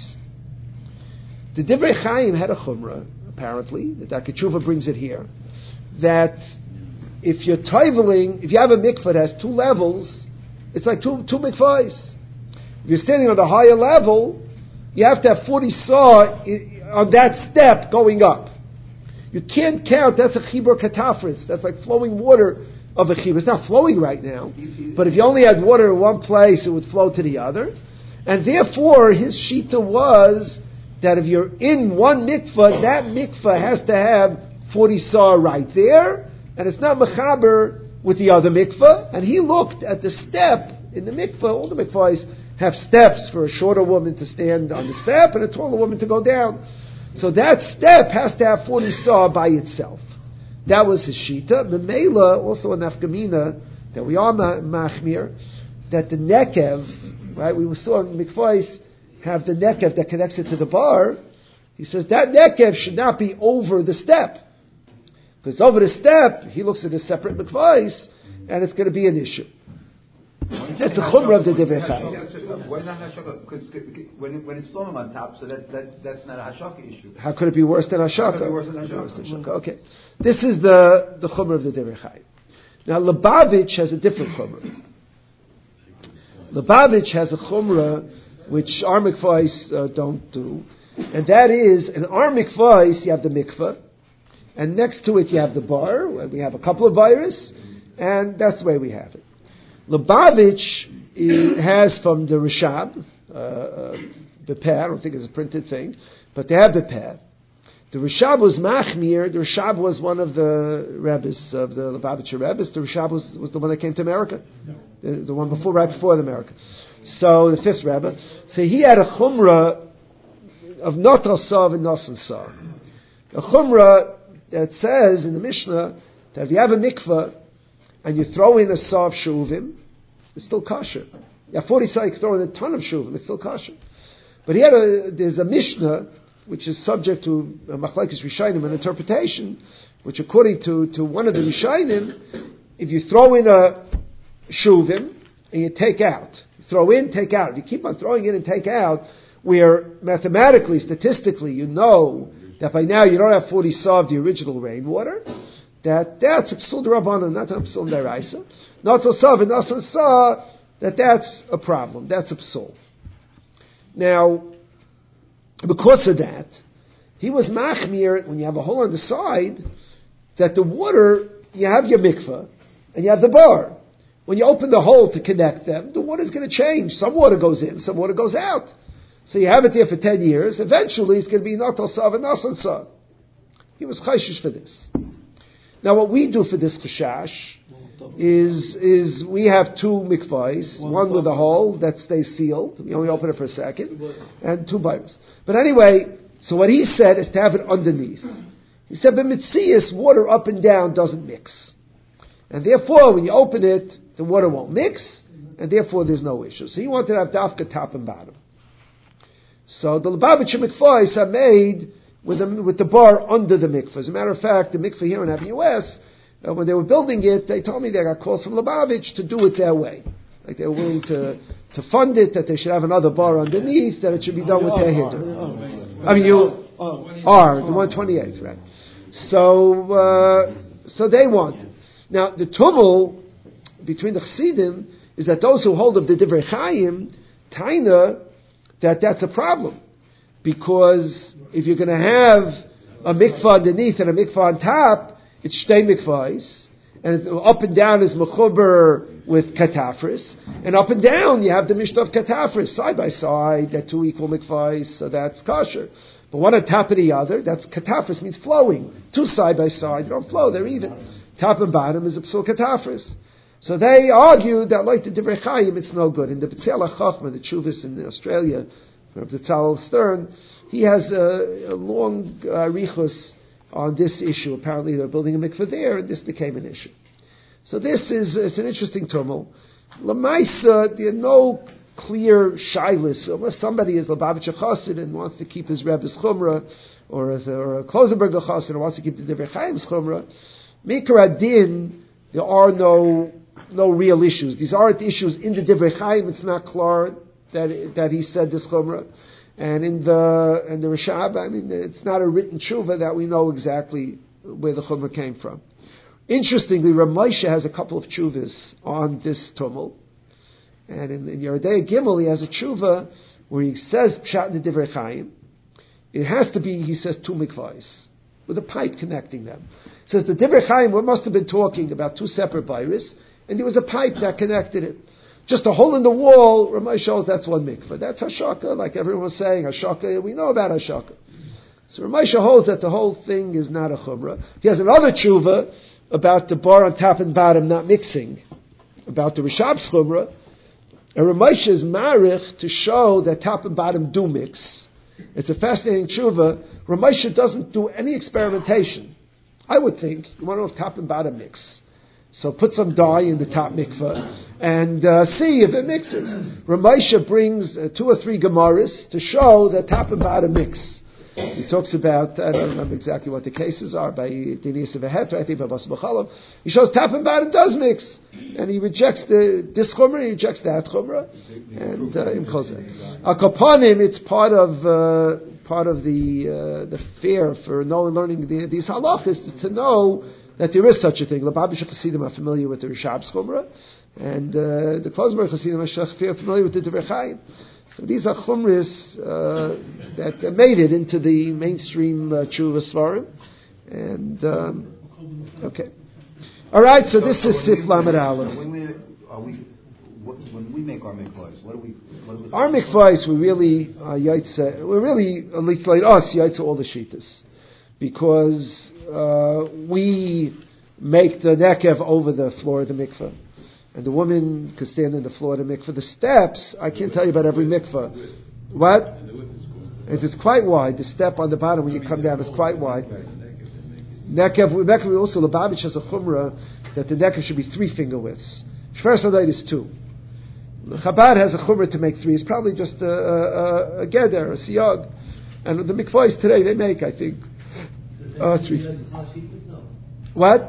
The Divrei Chaim had a chumrah, apparently, the Darkei Tshuva brings it here, that if you're toiveling, if you have a mikvah that has two levels, it's like two two mikvahs. If you're standing on the higher level, you have to have forty saw on that step going up. You can't count, that's a chibur katafris. That's like flowing water of a chibur. It's not flowing right now, but if you only had water in one place, it would flow to the other. And therefore, his shita was that if you're in one mikvah, that mikvah has to have forty saw right there, and it's not mechaber with the other mikvah. And he looked at the step in the mikvah. All the mikvahs have steps for a shorter woman to stand on the step and a taller woman to go down. So that step has to have forty saw by itself. That was his shita. Memela, also a nafkamina, that we are machmir, that the nekev, right, we saw in mikvahs have the nekev that connects it to the bar. He says that nekev should not be over the step. Because over the step, he looks at a separate mikvahs, and it's going to be an issue. That's the chumrah of the Divrei Chaim. Why not hashaka? Because when, when it's flowing on top, so that, that that's not a hashaka issue. How could it be worse than hashaka? How could it be worse than hashaka? Okay, this is the the chumrah of the Divrei Chaim. Now Lubavitch has a different chumrah. Lubavitch has a chumrah which our mikvahs uh, don't do, and that is in our mikvahs you have the mikvah, and next to it you have the bar. We have a couple of virus, and that's the way we have it. Lubavitch has from the Rishab, uh, uh, Beper, I don't think it's a printed thing, but they have Beper. The Rishab was Machmir, the Rishab was one of the Rebbes, of the Lubavitcher Rebbes. The Rishab was, was the one that came to America, no. the, the one before, right before the America. So, the fifth Rebbe. So he had a Chumrah of Notal Sav and Nosan Sav. A Chumrah that says in the Mishnah that if you have a mikveh, and you throw in a saw of shuvim, it's still kosher. You have forty saw, you can throw in a ton of shuvim, it's still kosher. But he had a, there's a Mishnah, which is subject to a machlekes Rishayim, an interpretation, which according to, to one of the Rishayim, if you throw in a shuvim, and you take out, you throw in, take out, if you keep on throwing in and take out, where mathematically, statistically, you know that by now you don't have forty saw of the original rainwater, that that's a psul d'Rabbanan, not a psul d'Oraisa. Not to saw and not to saw that that's a problem. That's a psul. Now, because of that, he was machmir when you have a hole on the side that the water, you have your mikveh and you have the bar. When you open the hole to connect them, the water is going to change. Some water goes in, some water goes out. So you have it there for ten years. Eventually, it's going to be not to saw and not to saw. He was chayshish for this. Now, what we do for this chashash is is we have two mikvahs, one, one with a hole that stays sealed. We only open it for a second, and two bayros. But anyway, so what he said is to have it underneath. He said, but mitzias, water up and down doesn't mix. And therefore, when you open it, the water won't mix, and therefore there's no issue. So he wanted to have dafka top and bottom. So the Lubavitcher mikvahs are made with the, with the bar under the mikvah. As a matter of fact, the mikvah here in Avenue West, uh, when they were building it, they told me they got calls from Lubavitch to do it their way. Like they were willing to, to fund it, that they should have another bar underneath, that it should be done with their hinder. I mean, you are, the one twenty-eighth, right? So, uh, so they want it. Now, the tumul between the Chassidim is that those who hold of the Divrei Chaim, Taina, that that's a problem. Because if you're going to have a mikvah underneath and a mikvah on top, it's shtei mikvahs, and it, up and down is mechuber with katafris, and up and down you have the mishnah of katafris, side by side, they're two equal mikvahs, so that's kosher. But one on top of the other, that's katafris, means flowing. Two side by side, they don't flow, they're even. Top and bottom is a psul katafris. So they argued that like the Divrei Chaim, it's no good. In the B'tzel HaChachma, the Chuvas in Australia, from the Tzal Stern, he has a, a long uh, richus on this issue. Apparently they're building a mikveh there, and this became an issue. So this is, it's an interesting tumult. Lamaisa, there are no clear shilas, unless somebody is Lubavitcher Chassid and wants to keep his Rebbe's Chumrah, or a, or a Klosenberger Chassid and wants to keep the Divrei Chaim's Chumrah. Mikra Adin, there are no no real issues. These aren't issues in the Divrei Chaim. It's not clear that that he said this chumrah, and in the in the Rishab, I mean, it's not a written tshuva that we know exactly where the chumrah came from. Interestingly, Rav Moshe has a couple of tshuvas on this tumult, and in, in Yeridei Gimel he has a tshuva where he says pshat in the Divrei Chaim. It has to be, he says, two mikvahs with a pipe connecting them. It says the Divrei Chaim must have been talking about two separate virus, and there was a pipe that connected it. Just a hole in the wall, Ramay shows that's one mikvah. That's Hashaka, like everyone was saying, Hashaka, we know about Hashaka. So Ramay holds that the whole thing is not a chumrah. He has another tshuva about the bar on top and bottom not mixing, about the Rishab's chumrah. And Ramay is marich to show that top and bottom do mix. It's a fascinating tshuva. Ramay doesn't do any experimentation. I would think, you want to know if top and bottom mix. So put some dye in the top mikveh and uh, see if it mixes. Ramesha brings uh, two or three Gemaras to show that top and bottom mix. He talks about, I don't remember exactly what the cases are, by Dinis of Hetra, I think by Bas B'chalav. He shows top and bottom does mix. And he rejects the, this chumrah, he rejects that chumrah. And Im uh, Chozeh. Akapanim, it's part of, uh, part of the, uh, the fear for knowing, learning the, these halachas, to know that there is such a thing. Lubavitcher Chassidim are familiar with the Rishab's chumrah, and uh, the Klosenberger Chassidim are familiar with the Divrei Chaim. So these are chumras uh, that uh, made it into the mainstream uh, tshuva svarim. And um, okay, all right. So, so this so is Sif Lamed Aleph. When we are we what, when we make our mikvahs, what do we? What do we our mikvahs, we really uh, yaitze. We're really, at least like us, yaitze all the shitas, because Uh, we make the nekev over the floor of the mikveh. And the woman could stand on the floor of the mikveh. The steps, I can't tell you about every mikveh. What? It is quite wide. The step on the bottom when you come down is quite wide. Nekev, nekev also, Lubavitch has a chumrah that the nekev should be three finger widths. Shver Sadait is two. Chabad has a chumrah to make three. It's probably just a, a, a geder, a siyag. And the mikvahs today, they make, I think, Uh, three. What?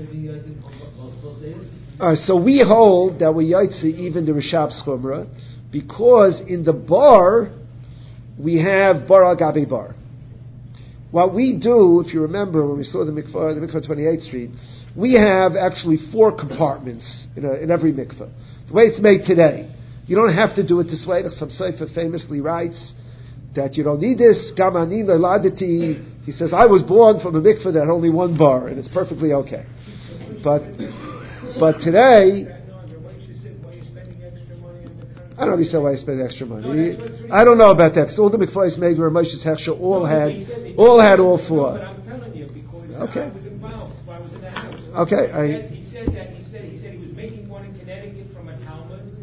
Uh, so we hold that we yaitze even the Rishab's chumrah, because in the bar we have bar al gabi bar. What we do, if you remember when we saw the mikvah, the mikvah twenty-eighth Street, we have actually four compartments in, a, in every mikvah. The way it's made today, you don't have to do it this way. The Chassam Sofer famously writes that you don't need this. Gamani leladiti. He says, I was born from a mikveh that had only one bar, and it's perfectly okay. But but today, I don't know if he said why he spent extra money. I don't know about that, because all the mikvahs made where Moshe's Hechsher all had, all had all four. Okay. Okay. I,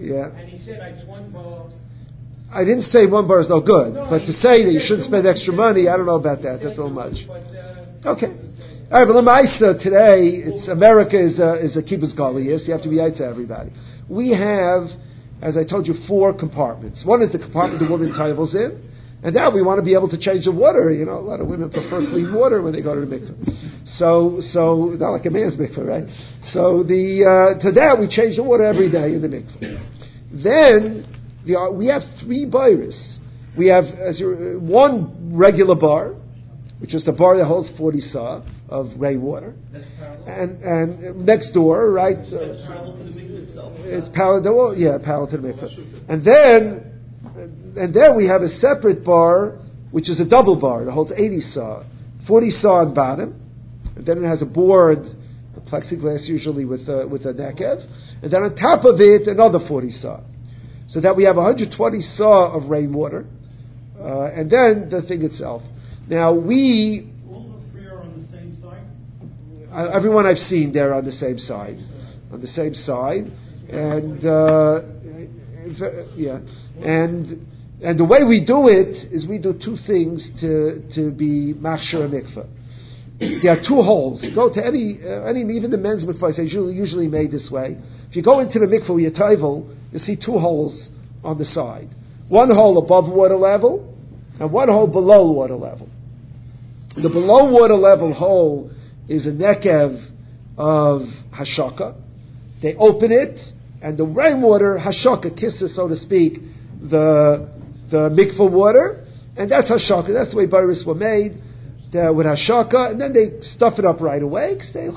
Yeah. And he said, it's one bar. I didn't say one bar is no good, no, but to say that you shouldn't spend extra money, I don't know about that. That's a little much. Okay. All right, but Lamaisa today, it's America is a, is a kibbutz galiyus. You have to be out to everybody. We have, as I told you, four compartments. One is the compartment the woman titles in, and now we want to be able to change the water. You know, a lot of women prefer clean water when they go to the mikveh. So, so not like a man's mikveh, right? So the uh, to that we change the water every day in the mikveh. Then the, uh, we have three bairis. We have as your, one regular bar, which is the bar that holds forty sa of rainwater, and and next door, right? That's uh, parallel to the mikveh itself. It's parallel, well, yeah, parallel to the mikveh, and then and then we have a separate bar, which is a double bar that holds eighty sa, forty sa on bottom, and then it has a board, a plexiglass usually with a, with a nekev, and then on top of it another forty sa, so that we have one hundred twenty sa of rainwater, uh, and then the thing itself. Now we. All those three are on the same side? Uh, everyone I've seen, they're on the same side. On the same side. And, uh, yeah. And, and the way we do it is we do two things to, to be machshir a mikveh. There are two holes. You go to any, uh, any, even the men's mikveh is usually, usually made this way. If you go into the mikveh with your taivel, you see two holes on the side. One hole above water level, and one hole below water level. The below water level hole is a nekev of hashaka. They open it, and the rainwater hashaka kisses, so to speak, the the mikveh water, and that's hashaka. That's the way bairis were made uh, with hashaka, and then they stuff it up right away. They,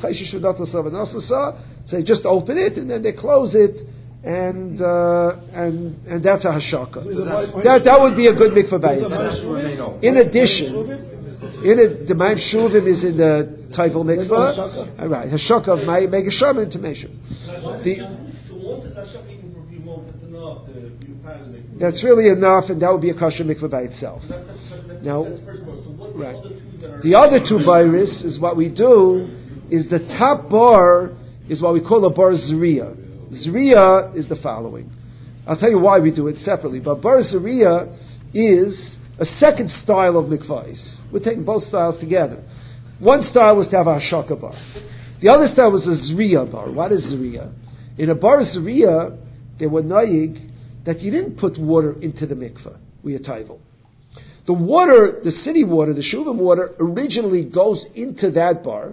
so they just open it, and then they close it, and uh, and and that's a hashaka. That that would be a good mikveh bayit. In addition. In it, the Maim Shuvim is in the Taivel Mikvah. All right, Hashaka of my Megasham into Meshach. That's really enough, and that would be a kosher mikvah by itself. Now, right. The other two bairis is what we do. Is the top bar is what we call a bar zriya. Zriya is the following. I'll tell you why we do it separately. But bar zriya is a second style of mikvahs. We're taking both styles together. One style was to have a hashaka bar. The other style was a zriya bar. What is zriya? In a bar zriya, they were naig that you didn't put water into the mikveh with your taivel. The water, the city water, the shuvim water, originally goes into that bar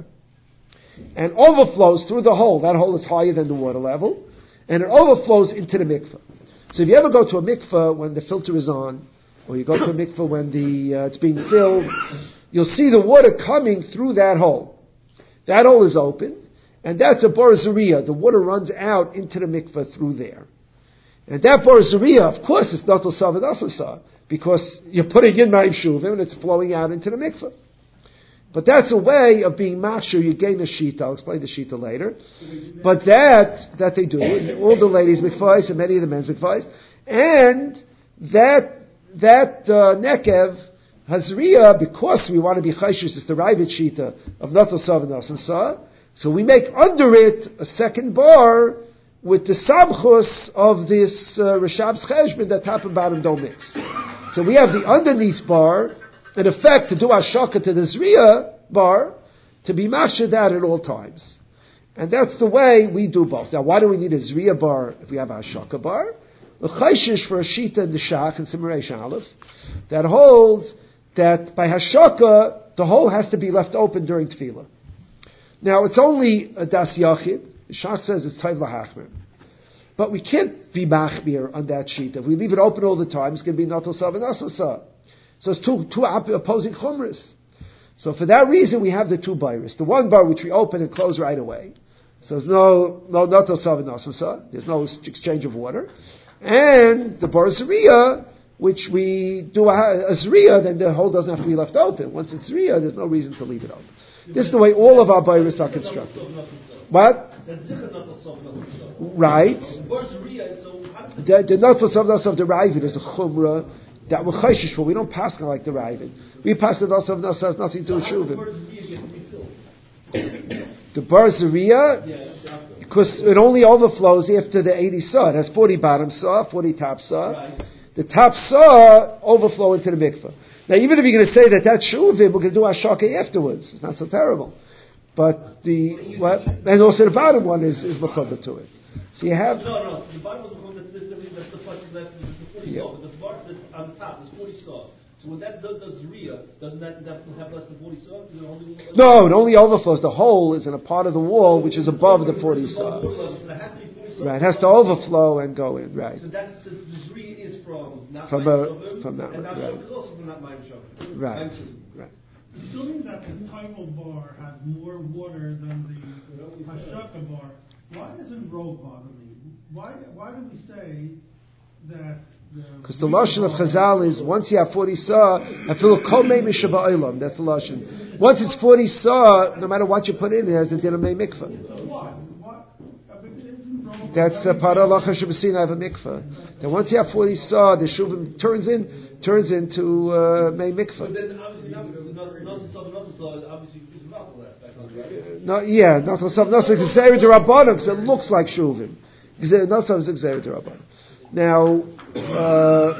and overflows through the hole. That hole is higher than the water level, and it overflows into the mikveh. So if you ever go to a mikveh when the filter is on, or you go to a mikveh when the uh, it's being filled, you'll see the water coming through that hole. That hole is open, and that's a bar zariya. The water runs out into the mikveh through there. And that bar zariya, of course, it's not l'sav and asasa, because you're putting in ma'im shuvim and it's flowing out into the mikveh. But that's a way of being machshir. You gain a shita. I'll explain the shita later. But that that they do, in all the ladies' mikvahs and many of the men's mikvahs, and that that uh, nekev hazriya, because we want to be chayshish, it's the ravid shita of natal sav and asasa. So we make under it a second bar with the samchus of this uh, Rishab's cheshbon that top and bottom don't mix. So we have the underneath bar, in effect, to do hashaka to the zriya bar, to be mashad that at all times. And that's the way we do both. Now, why do we need a zriya bar if we have a hashaka bar? The chayshish for a shita in the shach and simulation aleph that holds that by hashaka the hole has to be left open during tefillah. Now, it's only a das yachid. The shach says it's tayv lahachmer. But we can't be machmir on that sheet. If we leave it open all the time, it's going to be natal sav and asasa. So it's two, two opposing chumras. So for that reason, we have the two bairis. The one bar which we open and close right away. So there's no, no natal sav and asasa. There's no exchange of water. And the bar zriya, which we do a, a zriya, then the hole doesn't have to be left open. Once it's zriya, there's no reason to leave it open. This is the way all of our bairis are constructed. What? Right. The, the natal sav of the ravid is a chumrah that we're chayshish for. We don't pass it like the ravid. We pass the natal sav has nothing to do with shuvim. The bar zariya, because it only overflows after the eighty saw. It has forty bottom saw, forty top saw. Right. The top saw overflow into the mikveh. Now, even if you're going to say that that's shuvim, we're going to do ashaka afterwards. It's not so terrible. But the what, and also the bottom one is is mechuber to it. So you have No, no. The bottom of the that's the that's the part that's the forty Yeah. saw, but the part that's on the top is forty saw. So when that does does Ria, doesn't that, that have less than forty saw? You know, only, no, it only overflows. The hole is in a part of the wall which is above the forty saw. So it has to be forty saw. Right, it has to overflow and go in. Right. So that's the, the Ria is from not From Mayim a- Shovim, from that and one, not right. Shovim is also from not Mayim Shovim. Right. Mayim Shovim. Right. Assuming that the tidal bar has more water than the Hashaka bar, why doesn't row bother me? Why, why do we say that? Because the lashon of Chazal is once you have forty saw, I feel kol mei mishaba olam. That's the lashon. Once it's forty saw, no matter what you put in, it has a din of mei mikvah. Why? Why? I mean, isn't row That's a part of halacha shebasina of a mikvah. Then once you have forty saw, the shuvim turns in turns into uh, mei But mikvah. then obviously not because another another saw another saw obviously is not left. That comes right. No, yeah, not for some. Not like Gzeira D'Rabbanan, because it looks like shuvim. Gzeira- Not some Gzeira D'Rabbanan. Now, uh,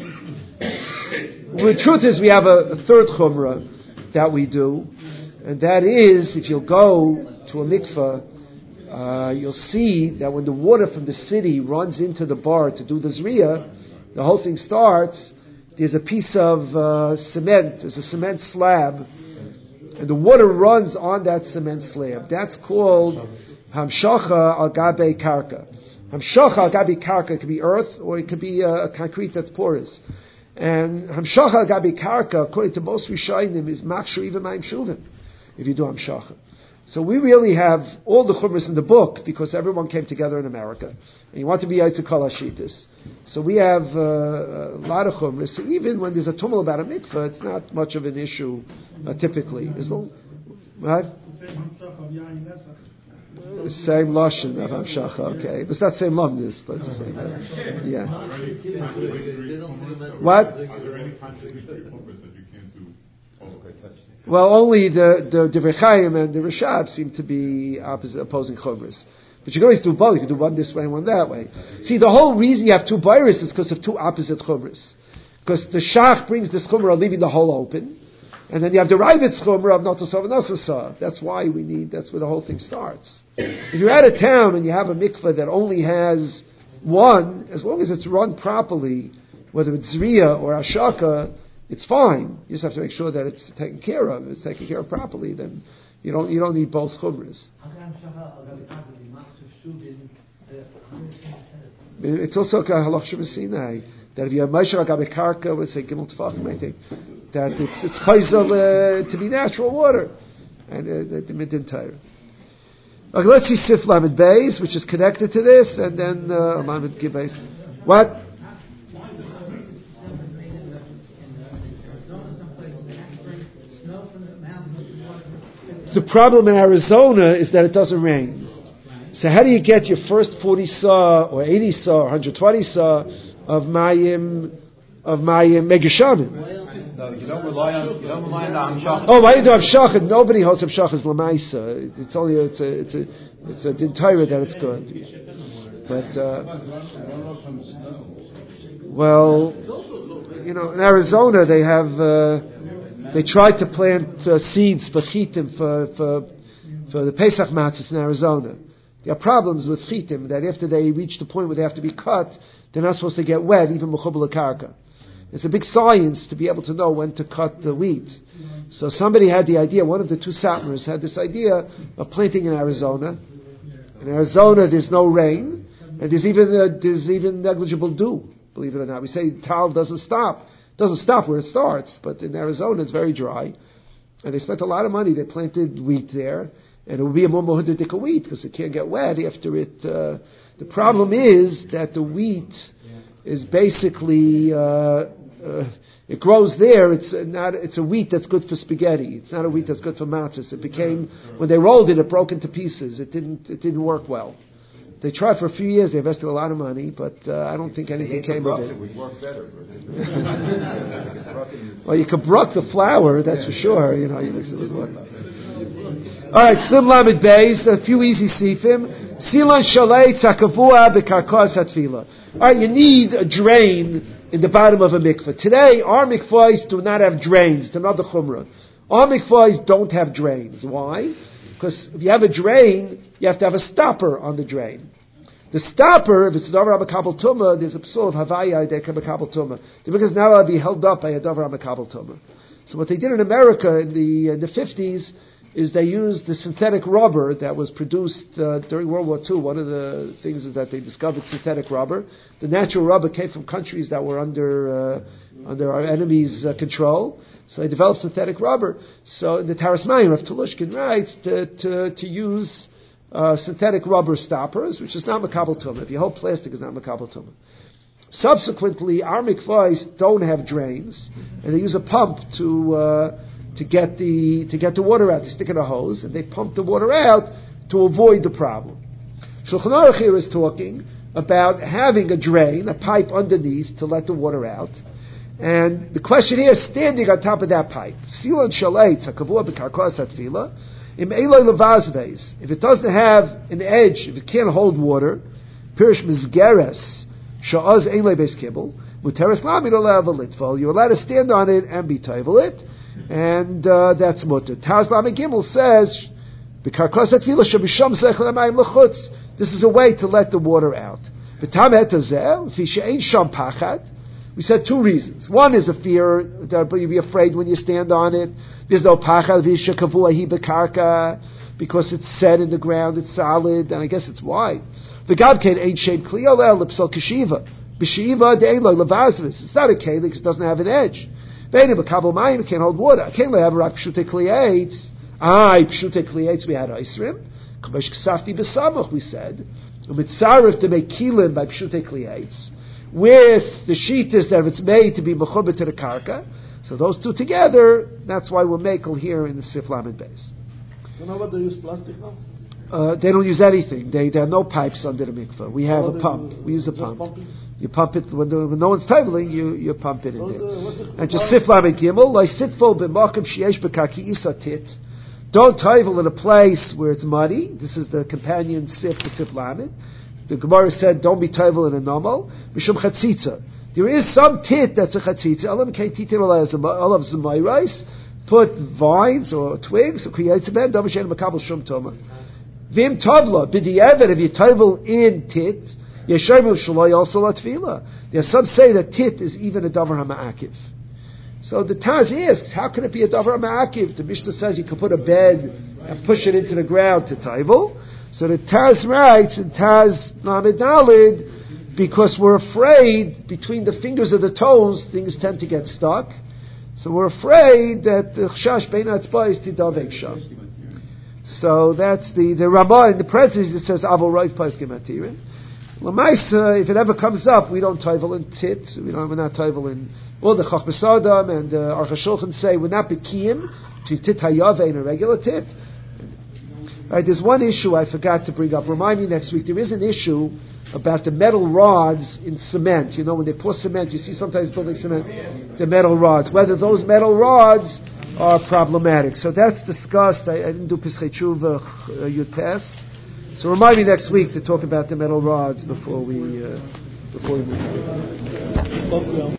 the truth is, we have a, a third chumrah that we do, and that is, if you'll go to a mikveh, uh, you'll see that when the water from the city runs into the bar to do the zriya, the whole thing starts. There's a piece of uh, cement, there's a cement slab, and the water runs on that cement slab. That's called hamshacha al gabe karka. Hamshacha al gabe karka could be earth, or it could be uh, a concrete that's porous. And hamshacha al gabe karka, according to most Rishonim, is machshir even ma'im shuvim, if you do hamshacha. So we really have all the chumras in the book because everyone came together in America, and you want to be Yitzchak Kol Hashitas. So we have uh, a lot of chumras. So even when there's a tumult about a mikveh, it's not much of an issue uh, typically. As long, right? The same lashon of hamshacha, okay. It's not the same lumnus, but it's the same. Yeah. What? Are there any contradictory chumras that you can't do? Well, only the the Divrei Chaim and the Rashab seem to be opposite, opposing chumras. But you can always do both. You can do one this way and one that way. See, the whole reason you have two bayris is because of two opposite chumras. Because the shach brings this chumrah leaving the hole open, and then you have the Raivitz chumrah of Notasov and Nosasah. That's why we need. That's where the whole thing starts. If you're out of town and you have a mikveh that only has one, as long as it's run properly, whether it's Zriya or Ashaka, it's fine. You just have to make sure that it's taken care of. If it's taken care of properly, then you don't you don't need both chumras. It's also a halach Sinai that if you have Moshe Agabe Karka, we say Gimel Tefachim, I think that it's it's chayzel uh, to be natural water, and uh, the Midin Torah. Okay, let's see Sif Lamed Beis, which is connected to this, and then uh, Lamed Gibbeis. What? The problem in Arizona is that it doesn't rain. So how do you get your first forty saw or eighty saw or one hundred twenty saw of Mayim of Mayim Megashamim? No, you don't rely on you don't rely on the hamshach. Oh, why do you do Hamshachah? Nobody holds Hamshachah Lamaisa. It's only it's a it's a it's a din Torah that it's good. But uh, well, you know, in Arizona they have. Uh, They tried to plant uh, seeds for chitim for, for for the Pesach matzahs in Arizona. There are problems with chitim that after they reach the point where they have to be cut, they're not supposed to get wet, even mechubal karka. It's a big science to be able to know when to cut the wheat. So somebody had the idea. One of the two satmars had this idea of planting in Arizona. In Arizona, there's no rain, and there's even uh, there's even negligible dew. Believe it or not, we say Tal doesn't stop. Doesn't stop where it starts, but in Arizona it's very dry, and they spent a lot of money. They planted wheat there, and it will be a momohudika wheat because it can't get wet after it. Uh, the problem is that the wheat is basically uh, uh, it grows there. It's not. It's a wheat that's good for spaghetti. It's not a wheat that's good for matzahs. It became when they rolled it, it broke into pieces. It didn't. It didn't work well. They tried for a few years. They invested a lot of money, but uh, I don't think anything came of it. It would work better. Well, you could bruck the flour, that's for sure. You know, you mix it with water. All right, Slim Lamed Beis, a few easy sifim. Silan shalei tzakavua bekarkos hatfila. All right, you need a drain in the bottom of a mikveh. Today, our mikvahs do not have drains. It's another chumrah. Our mikvahs don't have drains. Why? Because if you have a drain, you have to have a stopper on the drain. The stopper, if it's a davar makabel tumah, there's a psul of havaya deka makabel tumah. The mikvah is not allowed to be held up by a davar makabel tumah. So what they did in America in the in the fifties is they used the synthetic rubber that was produced uh, during World War Two. One of the things is that they discovered synthetic rubber. The natural rubber came from countries that were under uh, under our enemies' uh, control. So they developed synthetic rubber. So in the Taras Mayim, Rav Telushkin writes to, to, to use uh, synthetic rubber stoppers, which is not makabel tumah. If you hold plastic, it's not makabel tumah. Subsequently, our mikvahs don't have drains, and they use a pump to uh, to get the to get the water out. They stick in a hose and they pump the water out to avoid the problem. Shulchan Aruch here is talking about having a drain, a pipe underneath to let the water out. And the question here is standing on top of that pipe. Silan shalei tzakavua b'karkos hatfila. Im eloi levazves. If it doesn't have an edge, if it can't hold water, pirish mizgeres sha'az eloi beis kibul muteres lamid olav litfol. You're allowed to stand on it and be tovel it. And uh, that's mutter. Taz Lamed Gimel says, "B'karkos hatfila shabisham zeichel hamayim lechutz." This is a way to let the water out. V'tam hetazeh, if she'ein sham pachat. We said two reasons. One is a fear that you'll be afraid when you stand on it. There's no pachat v'shekavua hi bekarka because it's set in the ground, it's solid, and I guess it's wide. V'gabkein ein shem kli oleh l'psal kashiva b'shiva de'ein lo levazvis. It's not a keli because it doesn't have an edge. Ve'enim b'kabel mayim, it can't hold water. I can't have rak pshute kliyates. Ah, pshute kliyates we had isrim. Kamesh ksafti b'samuch we said. U'mitzaref to make kilim by pshute kliyates. With the sheetis that it's made to be mechubet to the karka. So those two together, that's why we're makel here in the Sif Lamed Beis. You know what they use plastic now? Uh, they don't use anything. They, there are no pipes under the mikveh. We have oh, a pump. Do, we use a pump. Pumping? You pump it when, the, when no one's tabling. You you pump it in so there. The, and just Sif Lamed Gimel, like sitful b'makom sheyesh b'karki isa tit. Don't tavel in a place where it's muddy. This is the companion Sif to Sif Lamed. The Gemara said, don't be tovel in a nomo. Mishum chatzitza. There is some tit that's a chatzitza. Alam kei titin olav zemayrais. Put vines or twigs or creates a bed. Davishen makabel shum toma. Vim tavla b'di'evet. If you tovel in tit, yeshavu shaloi also latfila. There's some say that tit is even a davar hama'akiv. So the Taz asks, how can it be a davar hama'akiv? The Mishnah says you can put a bed and push it into the ground to tovel. So the Taz writes in Taz Lamed Daled, because we're afraid between the fingers of the toes things tend to get stuck. So we're afraid that the chash bein hatzbah is tidavek sham. So that's the the Ramah in the parentheses. It says avol roiv paskim atirin. L'maisa, if it ever comes up, we don't tovel in tit. We don't. We're not tovel in. Well, the Chachmas Adam and uh, Aruch HaShulchan say we're not bekiyim to tit hayave and a regular tit. All right, there's one issue I forgot to bring up. Remind me next week. There is an issue about the metal rods in cement. You know, when they pour cement, you see sometimes building cement, the metal rods. Whether those metal rods are problematic. So that's discussed. I, I didn't do Pischei Tshuva uh, Yutes. So remind me next week to talk about the metal rods before we uh, before we move on.